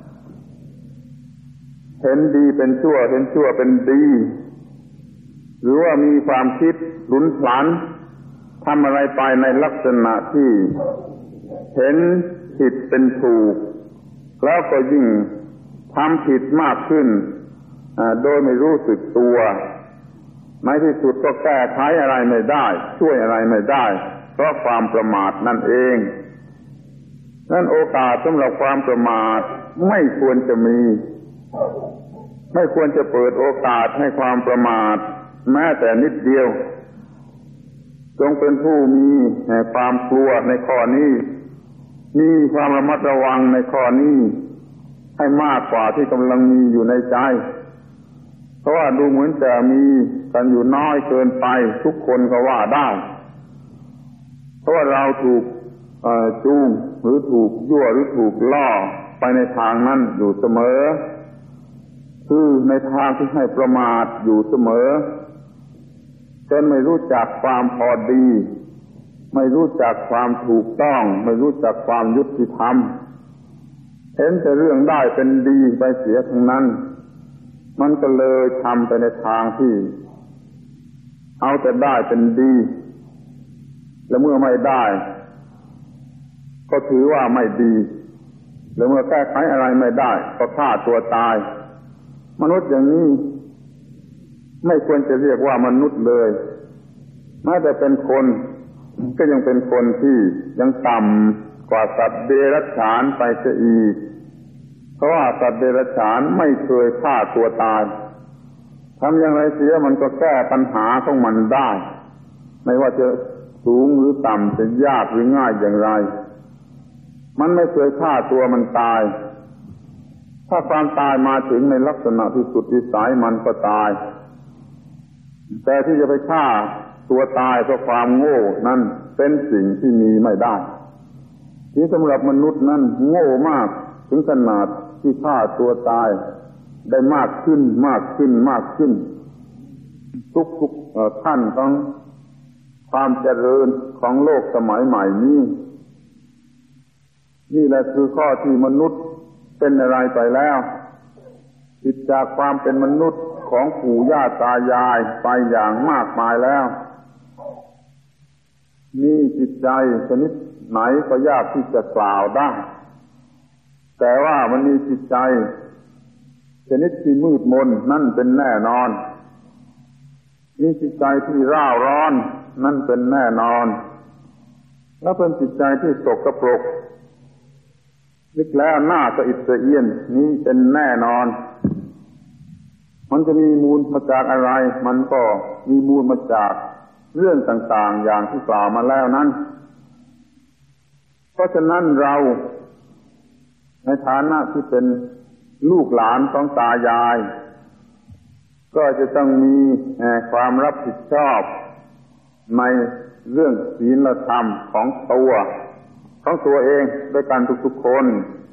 เห็นดีเป็นชั่วเห็นชั่วเป็นดีหรือว่ามีความคิดหลุนพลันทำอะไรไปในลักษณะที่เห็นผิดเป็นถูกแล้วก็ยิ่งทำผิดมากขึ้นโดยไม่รู้สึกตัวในที่สุดก็แก้ไขอะไรไม่ได้ช่วยอะไรไม่ได้เพราะความประมาทนั่นเองนั้นโอกาสสำหรับความประมาทไม่ควรจะมีไม่ควรจะเปิดโอกาสให้ความประมาทแม้แต่นิดเดียวจงเป็นผู้มีความกลัวในข้อนี้มีความระมัดระวังในข้อนี้ให้มากกว่าที่กำลังมีอยู่ในใจเพราะว่าดูเหมือนจะมีกันอยู่น้อยเกินไปทุกคนก็ว่าได้เพราะว่าเราถูกจูงหรือถูกยั่วหรือถูกล่อไปในทางนั้นอยู่เสมอคือในทางที่ให้ประมาทอยู่เสมอจนไม่รู้จักความพอดีไม่รู้จักความถูกต้องไม่รู้จักความยุติธรรมเห็นแต่เรื่องได้เป็นดีไปเสียทั้งนั้นมันก็เลยทำไปในทางที่เอาแต่ได้เป็นดีแล้วเมื่อไม่ได้ก็ถือว่าไม่ดีแล้วเมื่อแก้ไขอะไรไม่ได้ก็ฆ่าตัวตายมนุษย์อย่างนี้ไม่ควรจะเรียกว่ามนุษย์เลยแม้แต่เป็นคนก็ยังเป็นคนที่ยังต่ำกว่าสัตว์เดรัจฉานไปเสียอีกเพราะว่าสัตว์เดรัจฉานไม่เคยฆ่าตัวตายทำอย่างไรเสียมันก็แก้ปัญหาของมันได้ไม่ว่าจะสูงหรือต่ำจะยากหรือง่ายอย่างไรมันไม่เคยฆ่าตัวมันตายถ้าความตายมาถึงในลักษณะที่สุดวิสัยมันก็ตายแต่ที่จะไปฆ่าตัวตายเพราะความโง่นั่นเป็นสิ่งที่มีไม่ได้ที่สำหรับมนุษย์นั้นโง่มากถึงขนาดที่ฆ่าตัวตายได้มากขึ้นมากขึ้นมากขึ้นทุกขั้นของความเจริญของโลกสมัยใหม่นี้นี่แหละคือข้อที่มนุษย์เป็นอะไรไปแล้วผิดจากความเป็นมนุษย์ของปู่ย่าตายายไปอย่างมากมายแล้วมีจิตใจชนิดไหนก็ยากที่จะกล่าวได้แต่ว่ามันมีจิตใจชนิดที่มืดมนนั่นเป็นแน่นอนมีจิตใจที่ร่าร้อนนั่นเป็นแน่นอนและเป็นจิตใจที่สกปรกนึกแล้วหน้าสะอิดสะเอียนนี้เป็นแน่นอนมันจะมีมูลมาจากอะไรมันก็มีมูลมาจากเรื่องต่างๆอย่างที่กล่าวมาแล้วนั้นเพราะฉะนั้นเราในฐานะที่เป็นลูกหลานของตายายก็จะต้องมีความรับผิดชอบในเรื่องศีลธรรมของตัวเองด้วยกันทุกๆคน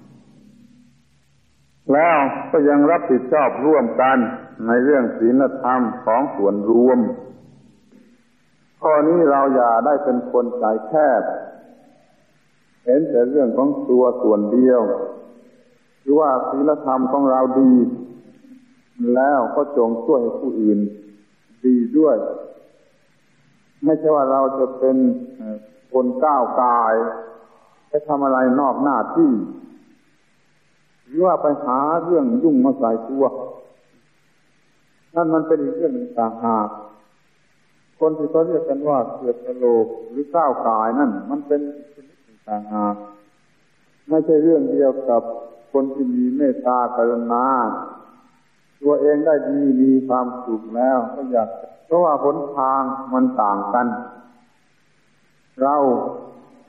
แล้วก็ยังรับผิดชอบร่วมกันในเรื่องศีลธรรมของส่วนรวมข้อนี้เราอย่าได้เป็นคนใจแคบเห็นแต่เรื่องของตัวส่วนเดียวหรือว่าศีลธรรมของเราดีแล้วก็จงช่วยให้ผู้อื่นดีด้วยไม่ใช่ว่าเราจะเป็นคนก้าวกายไปทำอะไรนอกหน้าที่หรือว่าไปหาเรื่องยุ่งมาใส่ตัวนั่นมันเป็นอีกเรื่องต่างหากคนที่เขาเรียกกันว่าเสือกกะโหลกหรือก้าวกายนั่นมันเป็นชนิดต่างหากไม่ใช่เรื่องเดียวกับคนที่มีเมตตากรุณาตัวเองได้ดีมีความสุขแล้วก็อยากเพราะว่าหนทางมันต่างกันเรา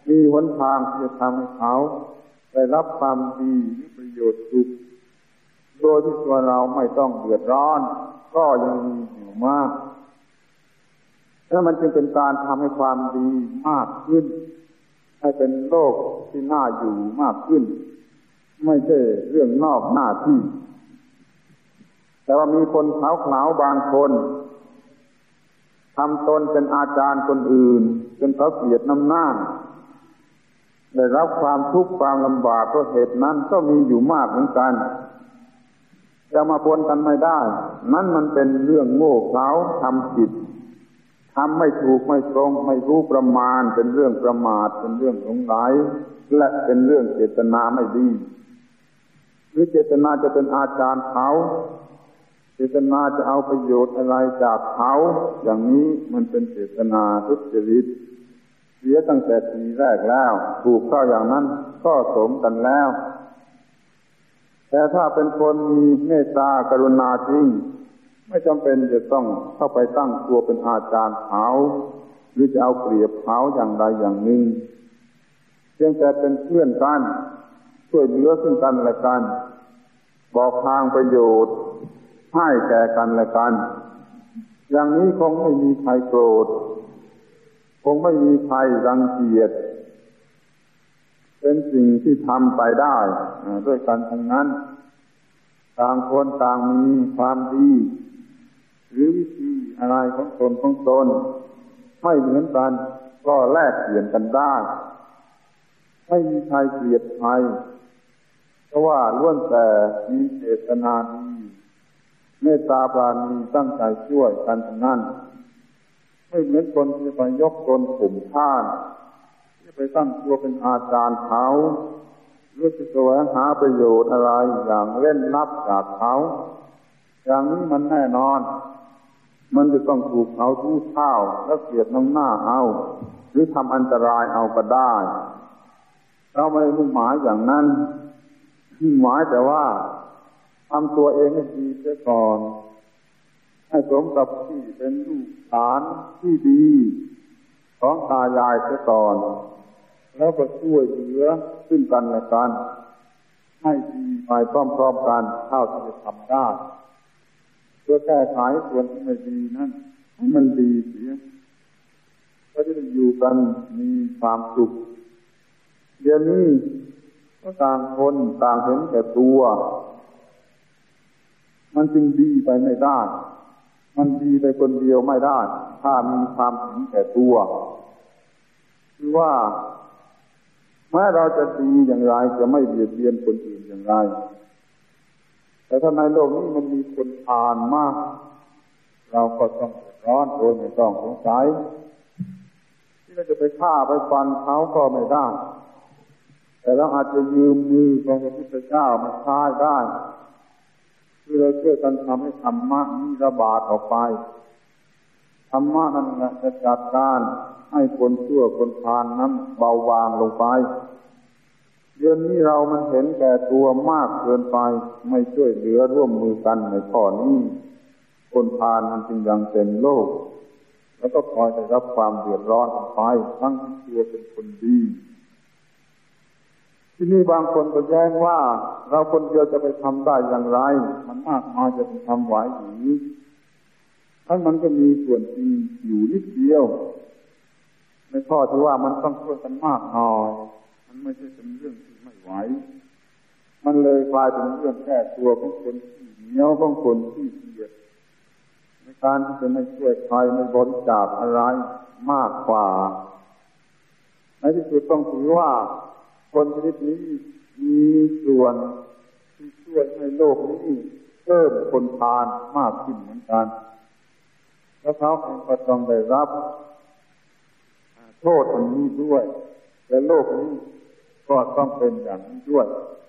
มีหนทางที่จะทำให้เขาได้รับความดีหรือประโยชน์สุขโดยที่ตัวเราไม่ต้องเดือดร้อนก็ยังมีอยู่มากและมันจึงเป็นการทำให้ความดีมากขึ้นให้เป็นโลกที่น่าอยู่มากขึ้นไม่ใช่เรื่องนอกหน้าที่แต่ว่ามีคนขาวๆบางคนทำตนเป็นอาจารย์คนอื่นจนเขาเกลียดน้ำหน้าได้รับความทุกข์ความลำบากเพราะเหตุนั้นก็มีอยู่มากเหมือนกันจะมาปนกันไม่ได้นั้นมันเป็นเรื่องโง่เขลาทำผิดทำไม่ถูกไม่ตรงไม่รู้ประมาณเป็นเรื่องประมาทเป็นเรื่องหลงไหลและเป็นเรื่องเจตนาไม่ดีหรือเจตนาจะเป็นอาจารย์เขาเจตนาจะเอาประโยชน์อะไรจากเขาอย่างนี้มันเป็นเจตนาทุจริตเสียตั้งแต่ทีแรกแล้วถูกเข้าอย่างนั้นก็สมกันแล้วแต่ถ้าเป็นคนมีเมตตากรุณาจริงไม่จำเป็นจะต้องเข้าไปตั้งตัวเป็นอาจารย์เขาหรือจะเอาเปรียบเขาอย่างใดอย่างหนึ่งเพียงแต่เป็นเพื่อนกันช่วยเหลือซึ่งกันและกันบอกทางประโยชน์ให้แก่กันและกันอย่างนี้คงไม่มีใครโกรธคงไม่มีใครรังเกียจเป็นสิ่งที่ทำไปได้ด้วยกันทั้งนั้นต่างคนต่างมีความดีหรือวิธีอะไรของตนไม่เหมือนกันก็แลกเปลี่ยนกันได้ไม่มีใครเกลียดใครเพราะว่าล้วนแต่มีเจตนาดีเมตตาปราณีตั้งใจช่วยกันทั้งนั้นไม่เหมือนคนที่ไปยกตนข่มท่านที่ไปตั้งตัวเป็นอาจารย์เขาหรือจะแสวงหาประโยชน์อะไรอย่างเล่นลับจากเขาอย่างนี้มันแน่นอนมันจะต้องถูกเขาทู่เท่าและเกลียดน้ำหน้าเอาหรือทำอันตรายเอาก็ได้เราไม่ได้มุ่งหมายอย่างนั้นหมายแต่ว่าทำตัวเองให้ดีเสียก่อนให้สมกับที่เป็นลูกหลานที่ดีของตายายเสียก่อนแล้วก็ช่วยเหลือซึ่งกันและกันให้ดีไปพร้อมๆกันเท่าที่จะทำได้เพื่อแก้ไขส่วนที่ไม่ดีนั้นให้มันดีเสียก็จะได้อยู่กันมีความสุขเดี๋ยวนี้ก็ต่างคนต่างเห็นแก่ตัวมันจึงดีไปไม่ได้มันดีไปคนเดียวไม่ได้ถ้ามีความเห็นแก่ตัวคือว่าแม้เราจะดีอย่างไรจะไม่เบียดเบียนคนอื่นอย่างไรแต่ถ้าในโลกนี้มันมีคนพาลมากเราก็ต้องเดือดร้อนโดยไม่ต้องสงสัยที่เราจะไปฆ่าไปฟันเขาก็ไม่ได้แต่เราอาจจะยืมมือของพระพุทธเจ้ามาใช้ได้คือเราช่วยกันทำให้ธรรมะนี้ระบาดออกไปธรรมะนั้นจะจัดการให้คนชั่วคนพาลนั้นเบาบางลงไปเดี๋ยวนี้เรามันเห็นแก่ตัวมากเกินไปไม่ช่วยเหลือร่วมมือกันในข้อนี้คนพาลมันจึงยังเต็มโลกแล้วก็คอยได้รับความเดือดร้อนไปทั้งที่ตัวเป็นคนดีที่นี่บางคนก็แย้งว่าเราคนเดียวจะไปทำได้อย่างไรมันมากมายจะทำไหวหรือทั้งมันก็มีส่วนจริงอยู่นิดเดียวในข้อที่ว่ามันต้องช่วยกันมากหน่อยมันไม่ใช่เป็นเรื่องที่ไม่ไหวมันเลยกลายเป็นเรื่องแก้ตัวของคนที่เหนียวของคนที่เกียจในการที่จะไม่ช่วยใครไม่บริจาคอะไรมากกว่าในที่สุดต้องถือว่าคนชนิดนี้มีส่วนที่ช่วยให้โลกนี้เพิ่มคนพาลมากขึ้นเหมือนกันแล้วเขาเองก็ต้องได้รับโทษอันนี้ด้วยและโลกนี้ก็ต้องเป็นอย่างนี้ด้วย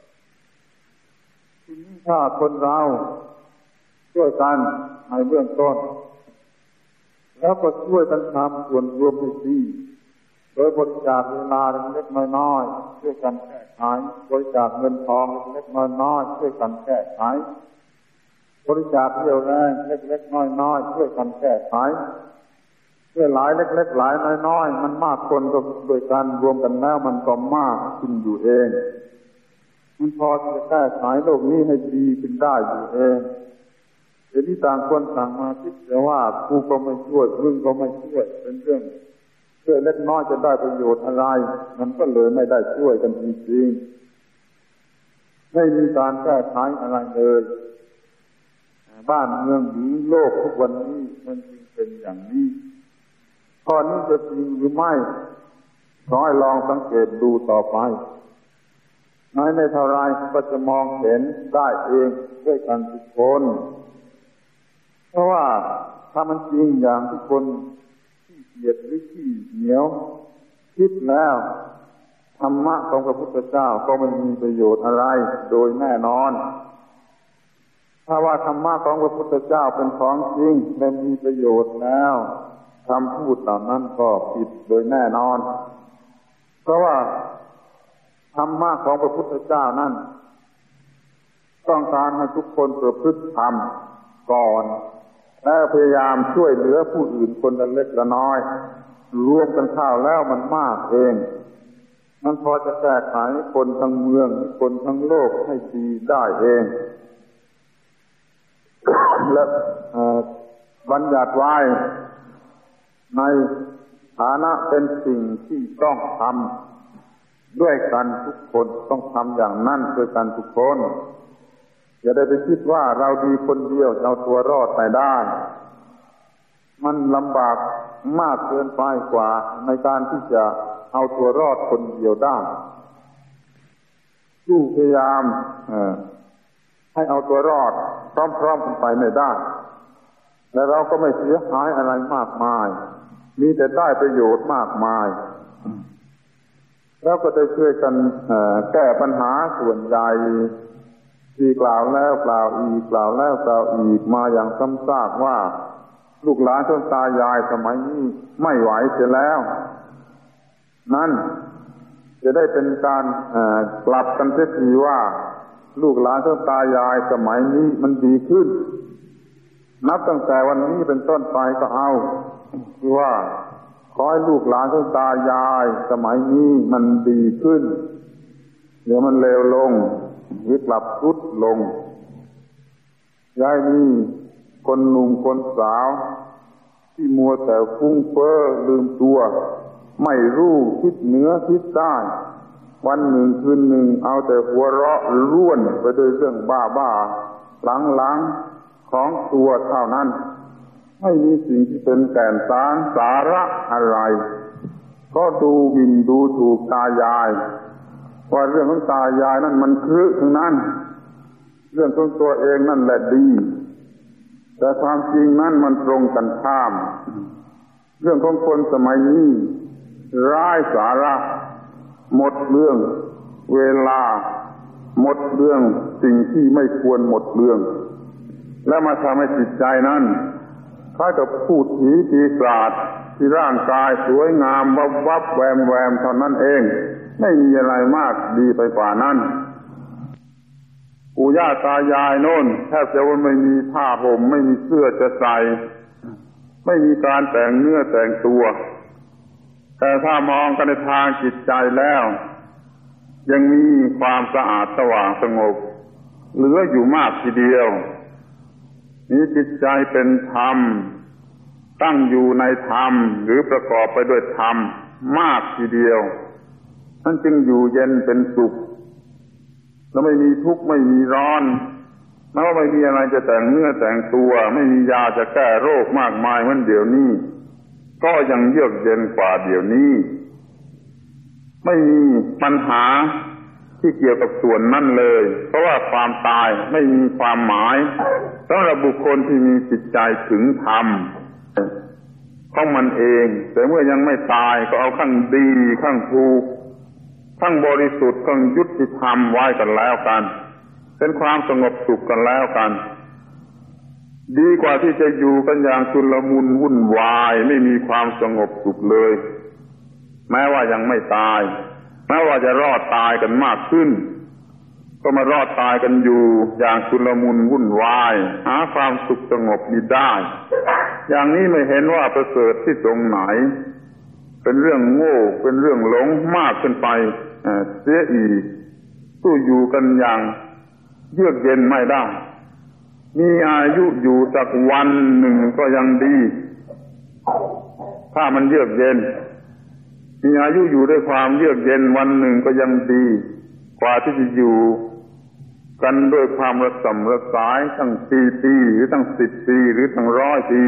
ทีนี้ถ้าคนเราช่วยกันในเบื้องต้นแล้วก็ช่วยกันทำส่วนรวมให้ดีโดยบริจาคเวลาเล็กๆน้อยๆช่วยกันแก้ไขบริจาคเงินทองเล็กๆน้อยๆช่วยกันแก้ไขบริจาคเรี่ยวแรงเล็กๆน้อยๆช่วยกันแก้ไขเมื่อหลายเล็กๆหลายน้อยๆมันมากคนก็โดยการรวมกันแล้วมันก็มากขึ้นอยู่เองมันพอจะแก้ไขโลกนี้ให้ดีขึ้นได้อยู่เองเดี๋ยวนี้ต่างคนต่างมาคิดแต่ว่ากูก็ไม่ช่วยมึงก็ไม่ช่วยเป็นเรื่องเพื่อเล็กน้อยจะได้ประโยชน์อะไรมันก็เลยไม่ได้ช่วยกันจริงๆไม่มีการแก้ไขอะไรเลยบ้านเมืองหรือโลกทุกวันนี้มันจึงเป็นอย่างนี้ข้อนี้จะจริงหรือไม่ขอให้ลองสังเกตดูต่อไปน้อยไม่เท่าไรก็จะมองเห็นได้เองด้วยกันทุกคนเพราะว่าถ้ามันจริงอย่างทุกคนที่เกียจหรือที่เหนียวคิดแล้วธรรมะของพระพุทธเจ้าก็ไม่มีประโยชน์อะไรโดยแน่นอนถ้าว่าธรรมะของพระพุทธเจ้าเป็นของจริงและมีประโยชน์แล้วคำพูดเหล่านั้นก็ผิดโดยแน่นอนเพราะว่าธรรมะของพระพุทธเจ้านั้นต้องการให้ทุกคนประพฤติธรรมก่อนแล้วพยายามช่วยเหลือผู้อื่นคนละเล็กละน้อยรวมกันเข้าแล้วมันมากเองมันพอจะแก้ไขคนทั้งเมืองคนทั้งโลกให้ดีได้เอง และบัญญัติไว้ในฐานะเป็นสิ่งที่ต้องทำด้วยกันทุกคนต้องทำอย่างนั้นด้วยกันทุกคนอย่าได้ไปคิดว่าเราดีคนเดียวเอาตัวรอดไปได้มันลำบากมากเกินไปกว่าในการที่จะเอาตัวรอดคนเดียวได้ผู้พยายามให้เอาตัวรอดพร้อมๆกันไปไม่ได้และเราก็ไม่เสียหายอะไรมากมายมีแต่ได้ประโยชน์มากมายแล้วก็ได้ช่วยกันแก้ปัญหาส่วนใหญ่ที่กล่าวแล้วกล่าวอีกกล่าวแล้วกล่าวอีกมาอย่างซ้ำซากว่าลูกหลานท่านตายายสมัยนี้ไม่ไหวเสียแล้วนั่นจะได้เป็นการกลับกันเสียทีว่าลูกหลานท่านตายายสมัยนี้มันดีขึ้นนับตั้งแต่วันนี้เป็นต้นไปก็เอาคือว่าขอให้ลูกหลานท่านตายายสมัยนี้มันดีขึ้นเดี๋ยวมันเลวลงหรือกลับทรุดลงย้ายมีคนหนุ่มคนสาวที่มัวแต่ฟุ้งเฟ้อลืมตัวไม่รู้คิดเหนือคิดใต้วันหนึ่งคืนหนึ่งเอาแต่หัวเราะร่วนไปด้วยเรื่องบ้าๆหลังๆของตัวเท่านั้นไม่มีสิ่งที่เป็นแก่นสาระอะไรก็ดูหมิ่นดูถูกตายายว่าเรื่องของตายายนั่นมันครึทั้งนั้นเรื่องของตัวเองนั่นแหละดีแต่ความจริงนั้นมันตรงกันข้ามเรื่องของคนสมัยนี้ร้ายสาระหมดเรื่องเวลาหมดเรื่องสิ่งที่ไม่ควรหมดเรื่องแล้วมาทำให้จิตใจนั้นคล้ายกับพูดผีปีศาจที่ร่างกายสวยงามวับแวมเท่านั้นเองไม่มีอะไรมากดีไปกว่านั้นปู่ย่าตายายโน่นแทบจะว่าไม่มีผ้าห่มไม่มีเสื้อจะใส่ไม่มีการแต่งเนื้อแต่งตัวแต่ถ้ามองกันในทางจิตใจแล้วยังมีความสะอาดสว่างสงบเหลืออยู่มากทีเดียวมีจิตใจเป็นธรรมตั้งอยู่ในธรรมหรือประกอบไปด้วยธรรมมากทีเดียวนั่นจึงอยู่เย็นเป็นสุขแล้วไม่มีทุกข์ไม่มีร้อนแล้วไม่มีอะไรจะแต่งเนื้อแต่งตัวไม่มียาจะแก้โรคมากมายเหมือนเดี๋ยวนี้ก็ยังเยือกเย็นกว่าเดี๋ยวนี้ไม่มีปัญหาที่เกี่ยวกับส่วนนั้นเลยเพราะว่าความตายไม่มีความหมายสำหรับบุคคลที่มีจิตใจถึงธรรมของมันเองแต่เมื่อยังไม่ตายก็เอาข้างดีข้างถูกข้างบริสุทธิ์ข้างยุติธรรมไว้กันแล้วกันเป็นความสงบสุขกันแล้วกันดีกว่าที่จะอยู่กันอย่างชุลมุนวุ่นวายไม่มีความสงบสุขเลยแม้ว่ายังไม่ตายแม้ว่าจะรอดตายกันมากขึ้นก็มารอดตายกันอยู่อย่างชุลมุนวุ่นวายหาความสุขสงบมิได้อย่างนี้ไม่เห็นว่าประเสริฐที่ตรงไหนเป็นเรื่องโง่เป็นเรื่องหลงมากขึ้นไปเสียอีกสู้อยู่กันอย่างเยือกเย็นไม่ได้มีอายุอยู่สักวันหนึ่งก็ยังดีถ้ามันเยือกเย็นมีอายุอยู่ด้วยความเยือกเย็นวันหนึ่งก็ยังดีกว่าที่จะอยู่กันด้วยความระส่ำระสายตั้ง4 ปีหรือตั้ง10 ปีหรือตั้ง100 ปี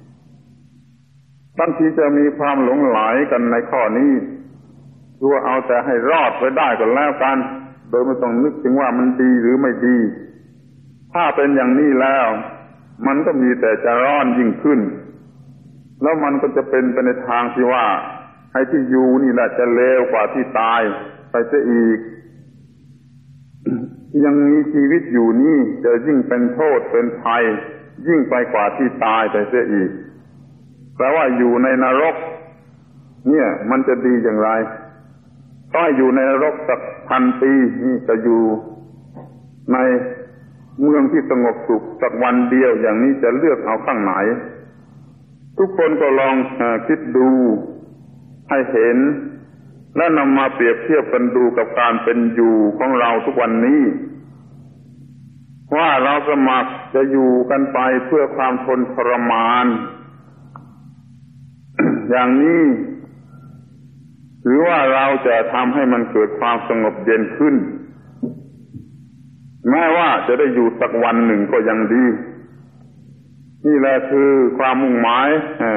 บางทีจะมีความหลงไหลกันในข้อนี้คือว่าเอาแต่ให้รอดไปได้ก็แล้วกันโดยไม่ต้องนึกถึงว่ามันดีหรือไม่ดีถ้าเป็นอย่างนี้แล้วมันก็มีแต่จะร้อนยิ่งขึ้นแล้วมันก็จะเป็นไปในทางที่ว่าไอ้ที่อยู่นี่แหละจะเลวกว่าที่ตายไปเสียอีกยังมีชีวิตอยู่นี่จะยิ่งเป็นโทษเป็นภัยยิ่งไปกว่าที่ตายไปเสียอีกแปลว่าอยู่ในนรกเนี่ยมันจะดีอย่างไรต้องอยู่ในนรกสัก1,000 ปีนี่จะอยู่ในเมืองที่สงบสุขสักวันเดียวอย่างนี้จะเลือกเอาข้างไหนทุกคนก็ลองคิดดูให้เห็นและนำมาเปรียบเทียบกันดูกับการเป็นอยู่ของเราทุกวันนี้ว่าเราสมัครจะอยู่กันไปเพื่อความทนทรมาน อย่างนี้หรือว่าเราจะทำให้มันเกิดความสงบเย็นขึ้นแม้ว่าจะได้อยู่สักวันหนึ่งก็ยังดีนี่แหละคือความมุ่งหมาย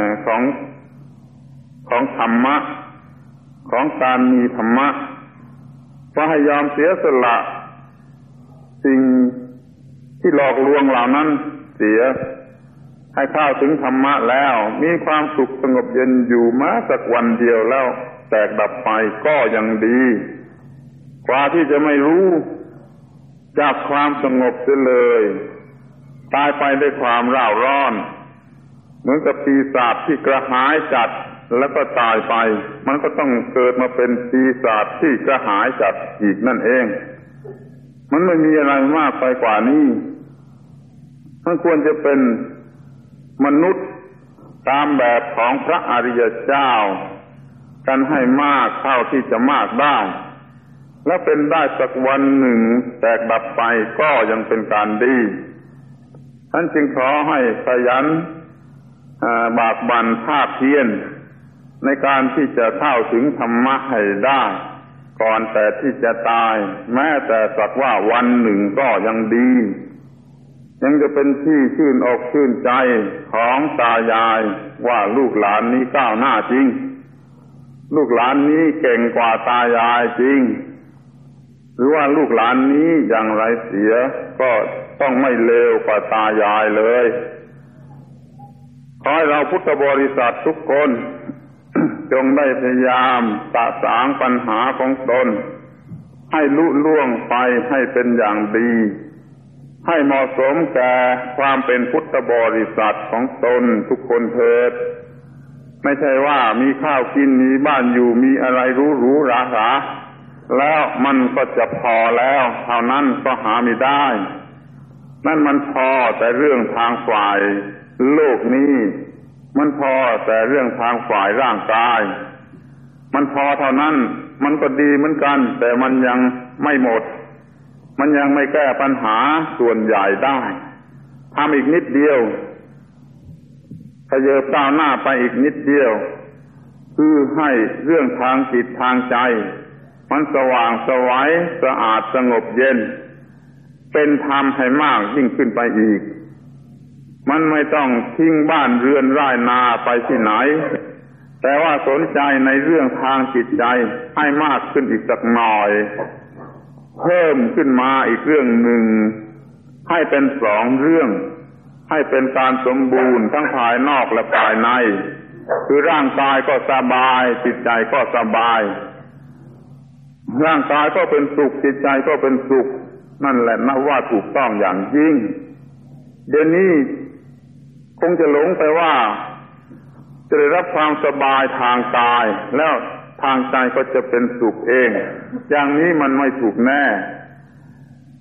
ของธรรมะของการมีธรรมะก็ให้ยอมเสียสละสิ่งที่หลอกลวงเหล่านั้นเสียให้เข้าถึงธรรมะแล้วมีความสุขสงบเย็นอยู่มาสักวันเดียวแล้วแตกดับไปก็ยังดีกว่าที่จะไม่รู้จากความสงบเสียเลยตายไปด้วยความร่าร้อนเหมือนกับปีศาจที่กระหายจัดแล้วก็ตายไปมันก็ต้องเกิดมาเป็นปีศาจที่กระหายจัดอีกนั่นเองมันไม่มีอะไรมากไปกว่านี้มันควรจะเป็นมนุษย์ตามแบบของพระอริยเจ้ากันให้มากเท่าที่จะมากได้แล้วเป็นได้สักวันหนึ่งแตกดับไปก็ยังเป็นการดีท่านจึงขอให้ขยันบากบั่นภาคเพียรในการที่จะเข้าถึงธรรมะให้ได้ก่อนแต่ที่จะตายแม้แต่สักว่าวันหนึ่งก็ยังดียังจะเป็นที่ชื่นอกชื่นใจของตายายว่าลูกหลานนี้ก้าวหน้าจริงลูกหลานนี้เก่งกว่าตายายจริงหรือว่าลูกหลานนี้อย่างไรเสียก็ต้องไม่เลวกว่าตายายเลยขอให้เราพุทธบริษัททุกคนจงได้พยายามสะสางปัญหาของตนให้ลุล่วงไปให้เป็นอย่างดีให้เหมาะสมแก่ความเป็นพุทธบริษัทของตนทุกคนเถิดไม่ใช่ว่ามีข้าวกินมีบ้านอยู่มีอะไรหรูๆหราๆแล้วมันก็จะพอแล้วเท่านั้นก็หาไม่ได้นั่นมันพอแต่เรื่องทางฝ่ายโลกนี้มันพอแต่เรื่องทางฝ่ายร่างกายมันพอเท่านั้นมันก็ดีเหมือนกันแต่มันยังไม่หมดมันยังไม่แก้ปัญหาส่วนใหญ่ได้ทำอีกนิดเดียวขยับก้าวหน้าไปอีกนิดเดียวคือให้เรื่องทางจิตทางใจมันสว่างไสวสะอาดสงบเย็นเป็นธรรมให้มากยิ่งขึ้นไปอีกมันไม่ต้องทิ้งบ้านเรือนไร่นาไปที่ไหนแต่ว่าสนใจในเรื่องทางจิตใจให้มากขึ้นอีกสักหน่อยเพิ่มขึ้นมาอีกเรื่องหนึ่งให้เป็น2 เรื่องให้เป็นการสมบูรณ์ทั้งภายนอกและภายในคือร่างกายก็สบายจิตใจก็สบายร่างกายก็เป็นสุขจิตใจก็เป็นสุขนั่นแหละนับว่าถูกต้องอย่างยิ่งเดี๋ยวนี้คงจะหลงไปว่าจะได้รับความสบายทางกายแล้วทางใจก็จะเป็นสุขเองอย่างนี้มันไม่ถูกแน่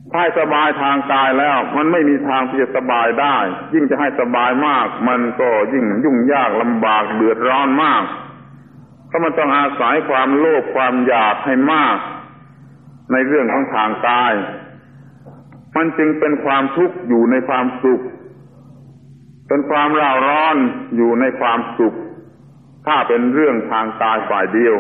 ถ้าสบายทางกายแล้วมันไม่มีทางที่จะสบายได้ยิ่งจะให้สบายมากมันก็ยิ่งยุ่งยากลำบากเดือดร้อนมากเพราะมันต้องอาศัยความโลภความอยากให้มากในเรื่องของทางกายมันจึงเป็นความทุกข์อยู่ในความสุขเป็นความร่าร้อนอยู่ในความสุขถ้าเป็นเรื่องทางกายฝ่ายเดียว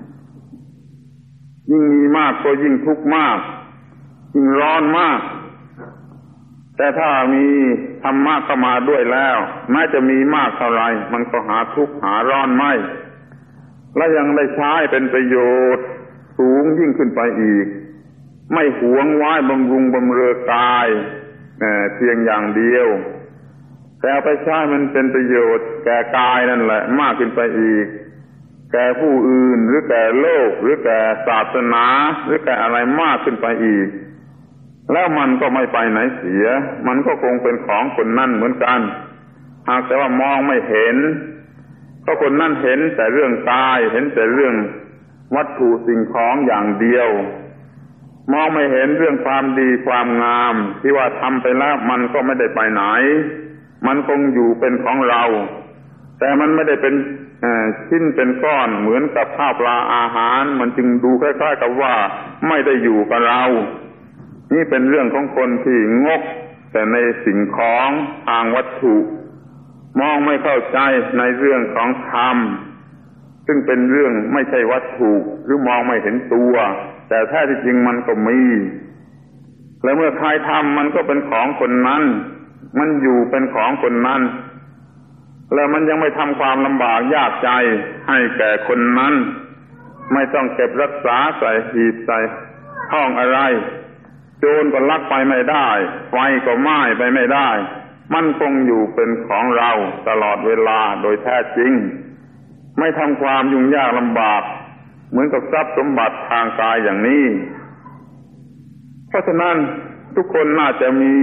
ยิ่งมีมากก็ยิ่งทุกข์มากยิ่งร้อนมากแต่ถ้ามีธรรมะเข้ามาด้วยแล้วแม้จะมีมากเท่าไรมันก็หาทุกข์หาร้อนไม่และยังได้ใช้เป็นประโยชน์สูงยิ่งขึ้นไปอีกไม่หวงไว้บำรุงบำเรอกายเพียงอย่างเดียวแต่เอาไปใช้มันเป็นประโยชน์แก่กายนั่นแหละมากขึ้นไปอีกแก่ผู้อื่นหรือแก่โลกหรือแก่ศาสนาหรือแก่อะไรมากขึ้นไปอีกแล้วมันก็ไม่ไปไหนเสียมันก็คงเป็นของคนนั่นเหมือนกันหากแต่ว่ามองไม่เห็นก็คนนั่นเห็นแต่เรื่องกายเห็นแต่เรื่องวัตถุสิ่งของอย่างเดียวมองไม่เห็นเรื่องความดีความงามที่ว่าทำไปแล้วมันก็ไม่ได้ไปไหนมันคงอยู่เป็นของเราแต่มันไม่ได้เป็นชิ้นเป็นก้อนเหมือนกับข้าวปลาอาหารมันจึงดูคล้ายๆกับว่าไม่ได้อยู่กับเรานี่เป็นเรื่องของคนที่งกแต่ในสิ่งของทางวัตถุมองไม่เข้าใจในเรื่องของธรรมซึ่งเป็นเรื่องไม่ใช่วัตถุหรือมองไม่เห็นตัวแต่แท้ที่จริงมันก็มีและเมื่อใครทำมันก็เป็นของคนนั้นมันอยู่เป็นของคนนั้นแล้วมันยังไม่ทำความลำบากยากใจให้แก่คนนั้นไม่ต้องเก็บรักษาใส่หีบใส่ห้องอะไรโจรก็ลักไปไม่ได้ไฟก็ไหม้ไปไม่ได้มันคงอยู่เป็นของเราตลอดเวลาโดยแท้จริงไม่ทำความยุ่งยากลำบากเหมือนกับทรัพย์สมบัติทางกายอย่างนี้เพราะฉะนั้นทุกคนน่าจะมี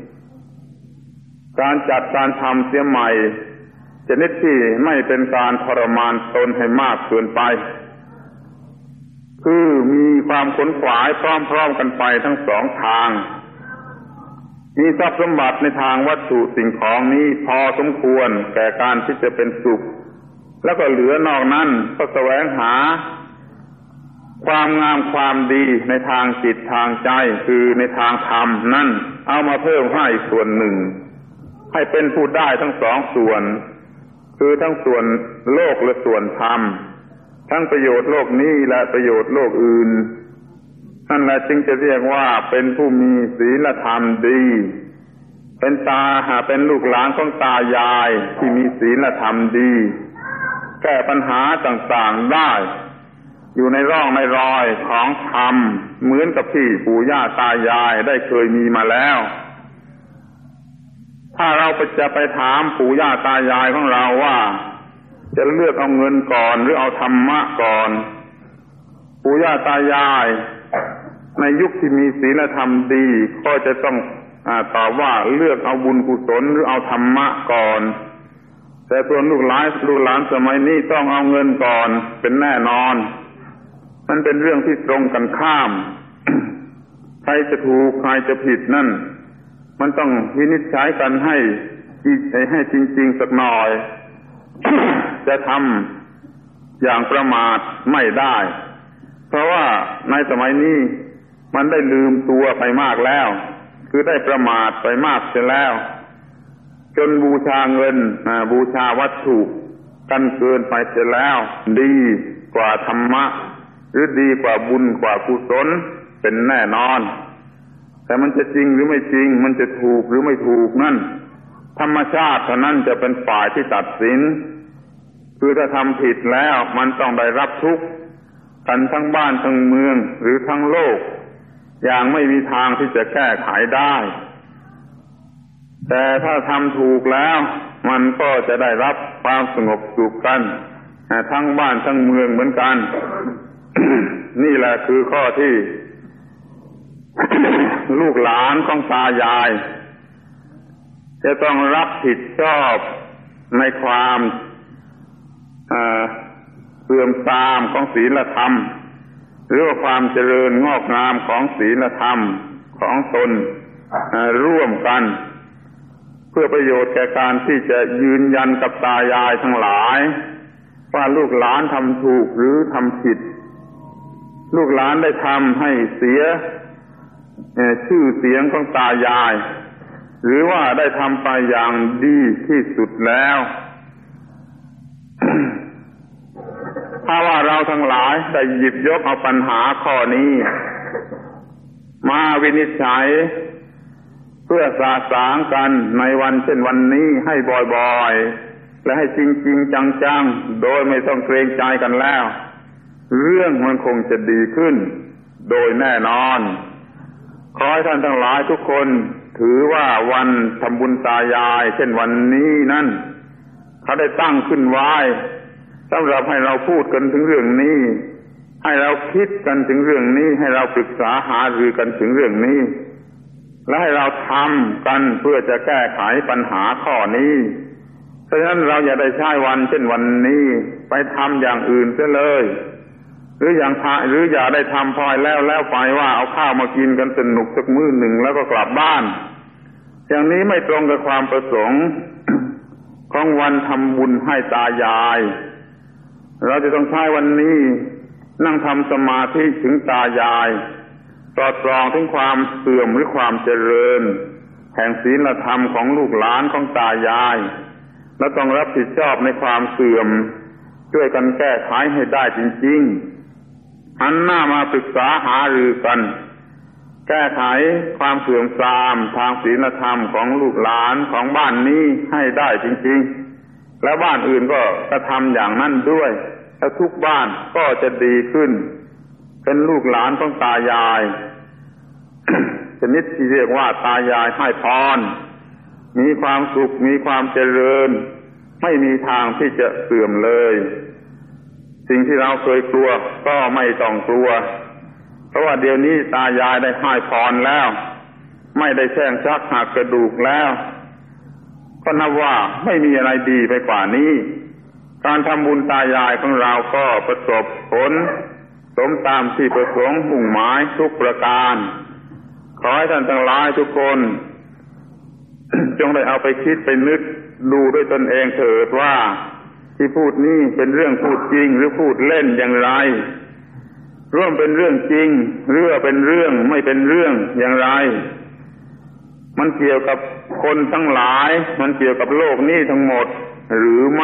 การจัดการทำเสียใหม่ชนิดที่ไม่เป็นการทรมานตนให้มากเกินไปคือมีความขนขวายพร้อมๆกันไปทั้งสองทางมีทรัพย์สมบัติในทางวัตถุสิ่งของนี้พอสมควรแก่การที่จะเป็นสุขแล้วก็เหลือนอกนั้นก็แสวงหาความงามความดีในทางจิตทางใจคือในทางธรรมนั่นเอามาเพิ่มให้ส่วนหนึ่งให้เป็นผู้ได้ทั้งสองส่วนคือทั้งส่วนโลกและส่วนธรรมทั้งประโยชน์โลกนี้และประโยชน์โลกอื่นนั่นแหละจึงจะเรียกว่าเป็นผู้มีศีลธรรมดีเป็นลูกหลานของตายายที่มีศีลธรรมดีแก้ปัญหาต่างๆได้อยู่ในร่องในรอยของธรรมเหมือนกับที่ปู่ย่าตายายได้เคยมีมาแล้วถ้าเราจะไปถามปู่ย่าตายายของเราว่าจะเลือกเอาเงินก่อนหรือเอาธรรมะก่อนปู่ย่าตายายในยุคที่มีศีลธรรมดีก็จะต้องตอบว่าเลือกเอาบุญกุศลหรือเอาธรรมะก่อนแต่ส่วนลูกหลานสมัยนี้ต้องเอาเงินก่อนเป็นแน่นอนมันเป็นเรื่องที่ตรงกันข้าม ใครจะถูกใครจะผิดนั่นมันต้องวินิจฉัยกันให้จริงๆสักหน่อย จะทำอย่างประมาทไม่ได้เพราะว่าในสมัยนี้มันได้ลืมตัวไปมากแล้วคือได้ประมาทไปมากเสียแล้วจนบูชาเงินบูชาวัตถุกันเกินไปเสียแล้วดีกว่าธรรมะหรือดีกว่าบุญกว่ากุศลเป็นแน่นอนแต่มันจะจริงหรือไม่จริงมันจะถูกหรือไม่ถูกนั่นธรรมชาติเท่านั้นจะเป็นฝ่ายที่ตัดสินคือถ้าทำผิดแล้วมันต้องได้รับทุกข์กันทั้งบ้านทั้งเมืองหรือทั้งโลกอย่างไม่มีทางที่จะแก้ไขได้แต่ถ้าทำถูกแล้วมันก็จะได้รับความสงบสุขกันทั้งบ้านทั้งเมืองเหมือนกัน นี่แหละคือข้อที่ ลูกหลานของตายายจะต้องรับผิดชอบในความเสื่อมทรามของศีลธรรมหรือว่าความเจริญงอกงามของศีลธรรมของตนร่วมกันเพื่อประโยชน์แก่การที่จะยืนยันกับตายายทั้งหลายว่าลูกหลานทำถูกหรือทำผิดลูกหลานได้ทำให้เสียชื่อเสียงของตายายหรือว่าได้ทำไปอย่างดีที่สุดแล้ว ถ้าว่าเราทั้งหลายได้หยิบยกเอาปัญหาข้อนี้มาวินิจฉัยเพื่อสะสางกันในวันเช่นวันนี้ให้บ่อยๆและให้จริงๆจังๆโดยไม่ต้องเกรงใจกันแล้วเรื่องมันคงจะดีขึ้นโดยแน่นอนขอให้ท่านทั้งหลายทุกคนถือว่าวันทำบุญตายายเช่นวันนี้นั้นเขาได้ตั้งขึ้นไว้สำหรับให้เราพูดกันถึงเรื่องนี้ให้เราคิดกันถึงเรื่องนี้ให้เราปรึกษาหารือกันถึงเรื่องนี้และให้เราทำกันเพื่อจะแก้ไขปัญหาข้อนี้เพราะฉะนั้นเราอย่าได้ใช้วันเช่นวันนี้ไปทำอย่างอื่นเสียเลยหรืออย่าได้ทำพอแล้วไปว่าเอาข้าวมากินกันสนุกสักมื้อหนึ่งแล้วก็กลับบ้านอย่างนี้ไม่ตรงกับความประสงค์ ของวันทำบุญให้ตายายเราจะต้องใช้วันนี้นั่งทำสมาธิถึงตายายตรวจสอบถึงความเสื่อมหรือความเจริญแห่งศีลธรรมของลูกหลานของตายายและต้องรับผิดชอบในความเสื่อมช่วยกันแก้ไขให้ได้จริงๆหันหน้ามาปรึกษาหารือกันแก้ไขความเสื่อมทรามทางศีลธรรมของลูกหลานของบ้านนี้ให้ได้จริงๆและบ้านอื่นก็กระทำอย่างนั้นด้วยแล้วทุกบ้านก็จะดีขึ้นเป็นลูกหลานของตายาย ชนิดที่เรียกว่าตายายให้พรมีความสุขมีความเจริญไม่มีทางที่จะเสื่อมเลยสิ่งที่เราเคยกลัวก็ไม่ต้องกลัวเพราะว่าเดี๋ยวนี้ตายายได้ให้พรแล้วไม่ได้แช่งชักหักกระดูกแล้วก็นับว่าไม่มีอะไรดีไปกว่านี้การทำบุญตายายของเราก็ประสบผลสมตามที่ประสงค์มุ่งหมายทุกประการขอให้ท่านทั้งหลายทุกคน จงได้เอาไปคิดไปนึกดูด้วยตนเองเถิดว่าที่พูดนี้เป็นเรื่องพูดจริงหรือพูดเล่นอย่างไรร่วมเป็นเรื่องจริงหรือว่าเป็นเรื่องไม่เป็นเรื่องอย่างไรมันเกี่ยวกับคนทั้งหลายมันเกี่ยวกับโลกนี้ทั้งหมดหรือไม่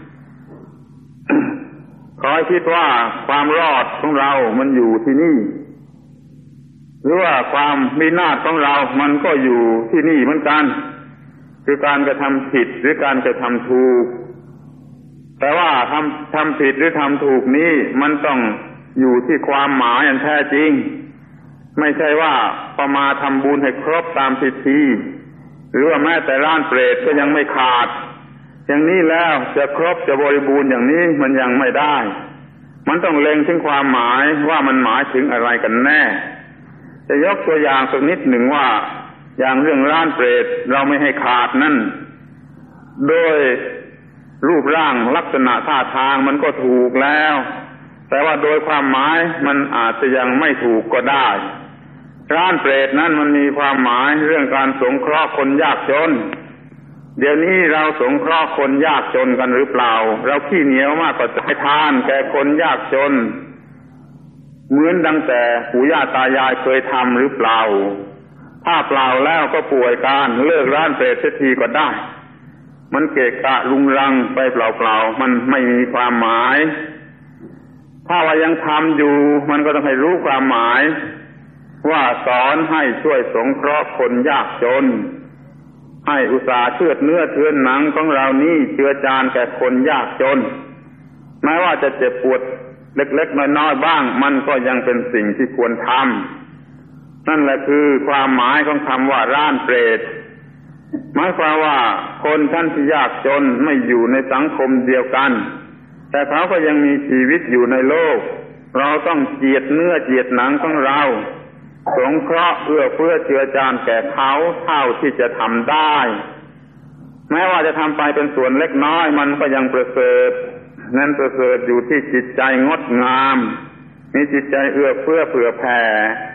ขอให้คิดว่าความรอดของเรามันอยู่ที่นี่หรือว่าความวินาศของเรามันก็อยู่ที่นี่เหมือนกันคือการกระทำผิดหรือการกระทำถูกแต่ว่าทำผิดหรือทำถูกนี้มันต้องอยู่ที่ความหมายอันแท้จริงไม่ใช่ว่าพอมาทำบุญให้ครบตามพิธีหรือว่าแม้แต่ร่างเปรตก็ยังไม่ขาดอย่างนี้แล้วจะครบจะบริบูรณ์อย่างนี้มันยังไม่ได้มันต้องเล็งถึงความหมายว่ามันหมายถึงอะไรกันแน่จะยกตัวอย่างสักนิดหนึ่งว่าอย่างเรื่องร่างเปรตเราไม่ให้ขาดนั่นโดยรูปร่างลักษณะท่าทางมันก็ถูกแล้วแต่ว่าโดยความหมายมันอาจจะยังไม่ถูกก็ได้ร่างเปรตนั้นมันมีความหมายเรื่องการสงเคราะห์คนยากจนเดี๋ยวนี้เราสงเคราะห์คนยากจนกันหรือเปล่าเราขี้เหนียวมากกว่าจะให้ทานแก่คนยากจนเหมือนดังแต่ปู่ย่าตายายเคยทำหรือเปล่าถ้าเปล่าแล้วก็ป่วยการเลิกร้านเปรตเสียทีก็ได้มันเกะกะรุงรังไปเปล่าๆมันไม่มีความหมายถ้าว่ายังทำอยู่มันก็ต้องให้รู้ความหมายว่าสอนให้ช่วยสงเคราะห์คนยากจนให้อุตส่าห์เชือดเนื้อเชือดหนังของเรานี่เจือจานแก่คนยากจนแม้ว่าจะเจ็บปวดเล็กๆน้อยๆบ้างมันก็ยังเป็นสิ่งที่ควรทำนั่นแหละคือความหมายของคำว่าร่านเปรตหมายความว่าคนท่านที่ยากจนไม่อยู่ในสังคมเดียวกันแต่เขาก็ยังมีชีวิตอยู่ในโลกเราต้องเจียดเนื้อเจียดหนังของเราสงเคราะห์เอื้อเฟื้อเจือจานแก่เขาเท่าที่จะทำได้แม้ว่าจะทำไปเป็นส่วนเล็กน้อยมันก็ยังประเสริฐนั่นประเสริฐอยู่ที่จิตใจงดงามมีจิตใจเอื้อเฟื้อเผื่อแผ่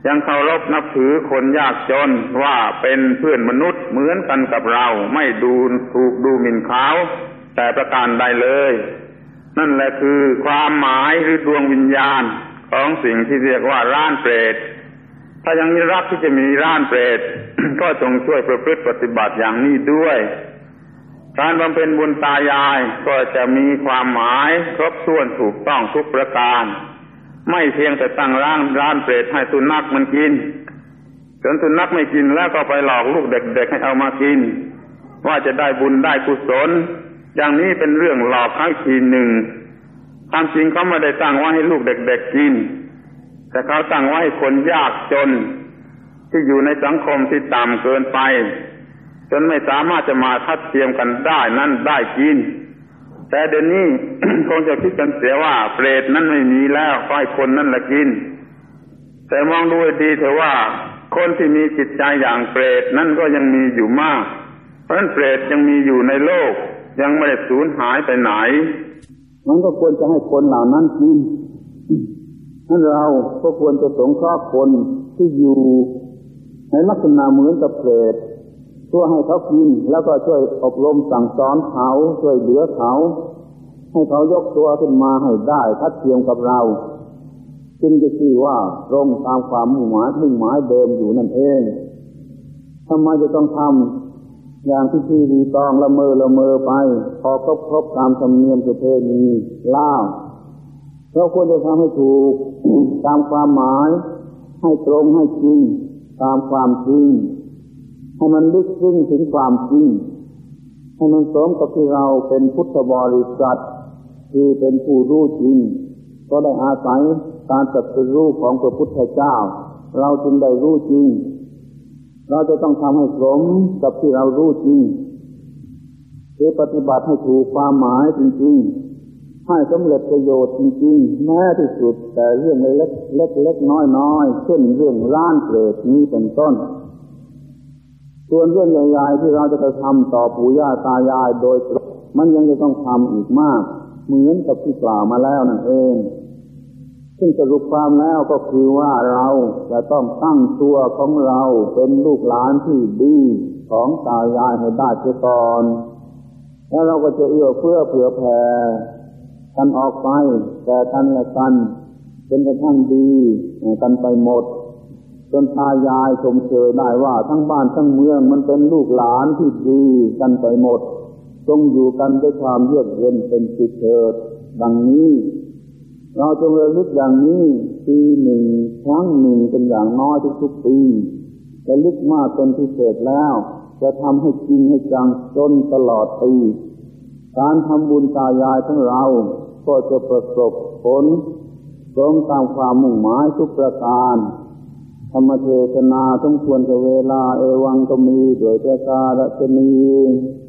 ยังเคารพนับถือคนยากจนว่าเป็นเพื่อนมนุษย์เหมือนกันกับเราไม่ดูถูกดูหมิ่นเขาแต่ประการใดเลยนั่นแหละคือความหมายหรือดวงวิญญาณของสิ่งที่เรียกว่าร่านเปรตถ้ายังมีรักที่จะมีร่านเปรต ก็จงช่วยประพฤติปฏิบัติอย่างนี้ด้วยการบำเพ็ญบุญตายายก็จะมีความหมายครบถ้วนถูกต้องทุกประการไม่เพียงแต่ตั้งร้านเปรตให้สุนัขมันกินจนสุนัขไม่กินแล้วก็ไปหลอกลูกเด็กๆให้เอามากินว่าจะได้บุญได้กุศลอย่างนี้เป็นเรื่องหลอกให้ทีหนึ่งความจริงเขาไม่ได้ตั้งไว้ให้ลูกเด็กๆกินแต่เขาตั้งไว้ให้คนยากจนที่อยู่ในสังคมที่ต่ำเกินไปจนไม่สามารถจะมาทัดเทียมกันได้นั่นได้กินแต่เดี๋ยวนี้ คงจะคิดกันเสียว่าเปรตนั้นไม่มีแล้วก็ให้คนนั่นแหละกินแต่มองดูให้ดีเถอะว่าคนที่มีจิตใจอย่างเปรตนั้นก็ยังมีอยู่มากเพราะฉะนั้นเปรตยังมีอยู่ในโลกยังไม่ได้สูญหายไปไหนมันก็ควรจะให้คนเหล่านั้นกินนั่นเราก็ควรจะสงเคราะห์คนที่อยู่ในลักษณะเหมือนกับเปรตเพื่อให้เขากินแล้วก็ช่วยอบรมสั่งสอนเขาช่วยเหลือเขาให้เขายกตัวขึ้นมาให้ได้ทัดเทียมกับเราจึงจะชื่อว่าตรงตามความมุ่งหมายเดิมอยู่นั่นเองทำไมจะต้องทำอย่างที่รีตองละเมอไปพอครบตามธรรมเนียมประเพณีล่าเราควรจะทำให้ถูก ตามความหมายให้ตรงให้จริงตามความจริงให้มันลึกซึ้งถึงความจริงให้มันสมกับที่เราเป็นพุทธบริษัทคือเป็นผู้รู้จริงก็ได้อาศัยการตรัสรู้ของพระพุทธเจ้าเราจึงได้รู้จริงเราจะต้องทำให้สมกับที่เรารู้จริงคือปฏิบัติให้ถูกความหมายจริงๆให้สำเร็จประโยชน์จริงๆแม้ที่สุดแต่เรื่องเล็กน้อยเช่นเรื่องร่านเปรตนี้เป็นต้นส่วนเรื่องใหญ่ๆที่เราจะทำต่อปู่ย่าตายายโดยมันยังจะต้องทำอีกมากเหมือนกับที่กล่าวมาแล้วนั่นเองซึ่งสรุปความแล้วก็คือว่าเราจะต้องตั้งตัวของเราเป็นลูกหลานที่ดีของตายายให้ได้เสียก่อนแล้วเราก็จะเอื้อเฟื้อเผื่อแผ่กันออกไปแต่กันและกันเป็นกระทั่งดีกันไปหมดจนตายายชมเชยได้ว่าทั้งบ้านทั้งเมืองมันเป็นลูกหลานที่ดีกันไปหมดจงอยู่กันด้วยความเยือกเย็นเป็นสุขเถิดดังนี้เราจงระลึกอย่างนี้ปีหนึ่งครั้งหนึ่งเป็นอย่างน้อยทุกๆปีระลึกมากเป็นพิเศษแล้วจะทำให้จริงให้จังจนตลอดปีการทำบุญตายายทั้งเราก็จะประสบผลตรงตามความมุ่งหมายทุกประการธรรมเทศนาสมควรแก่เวลาเอวังก็มีโดยประการฉะนี้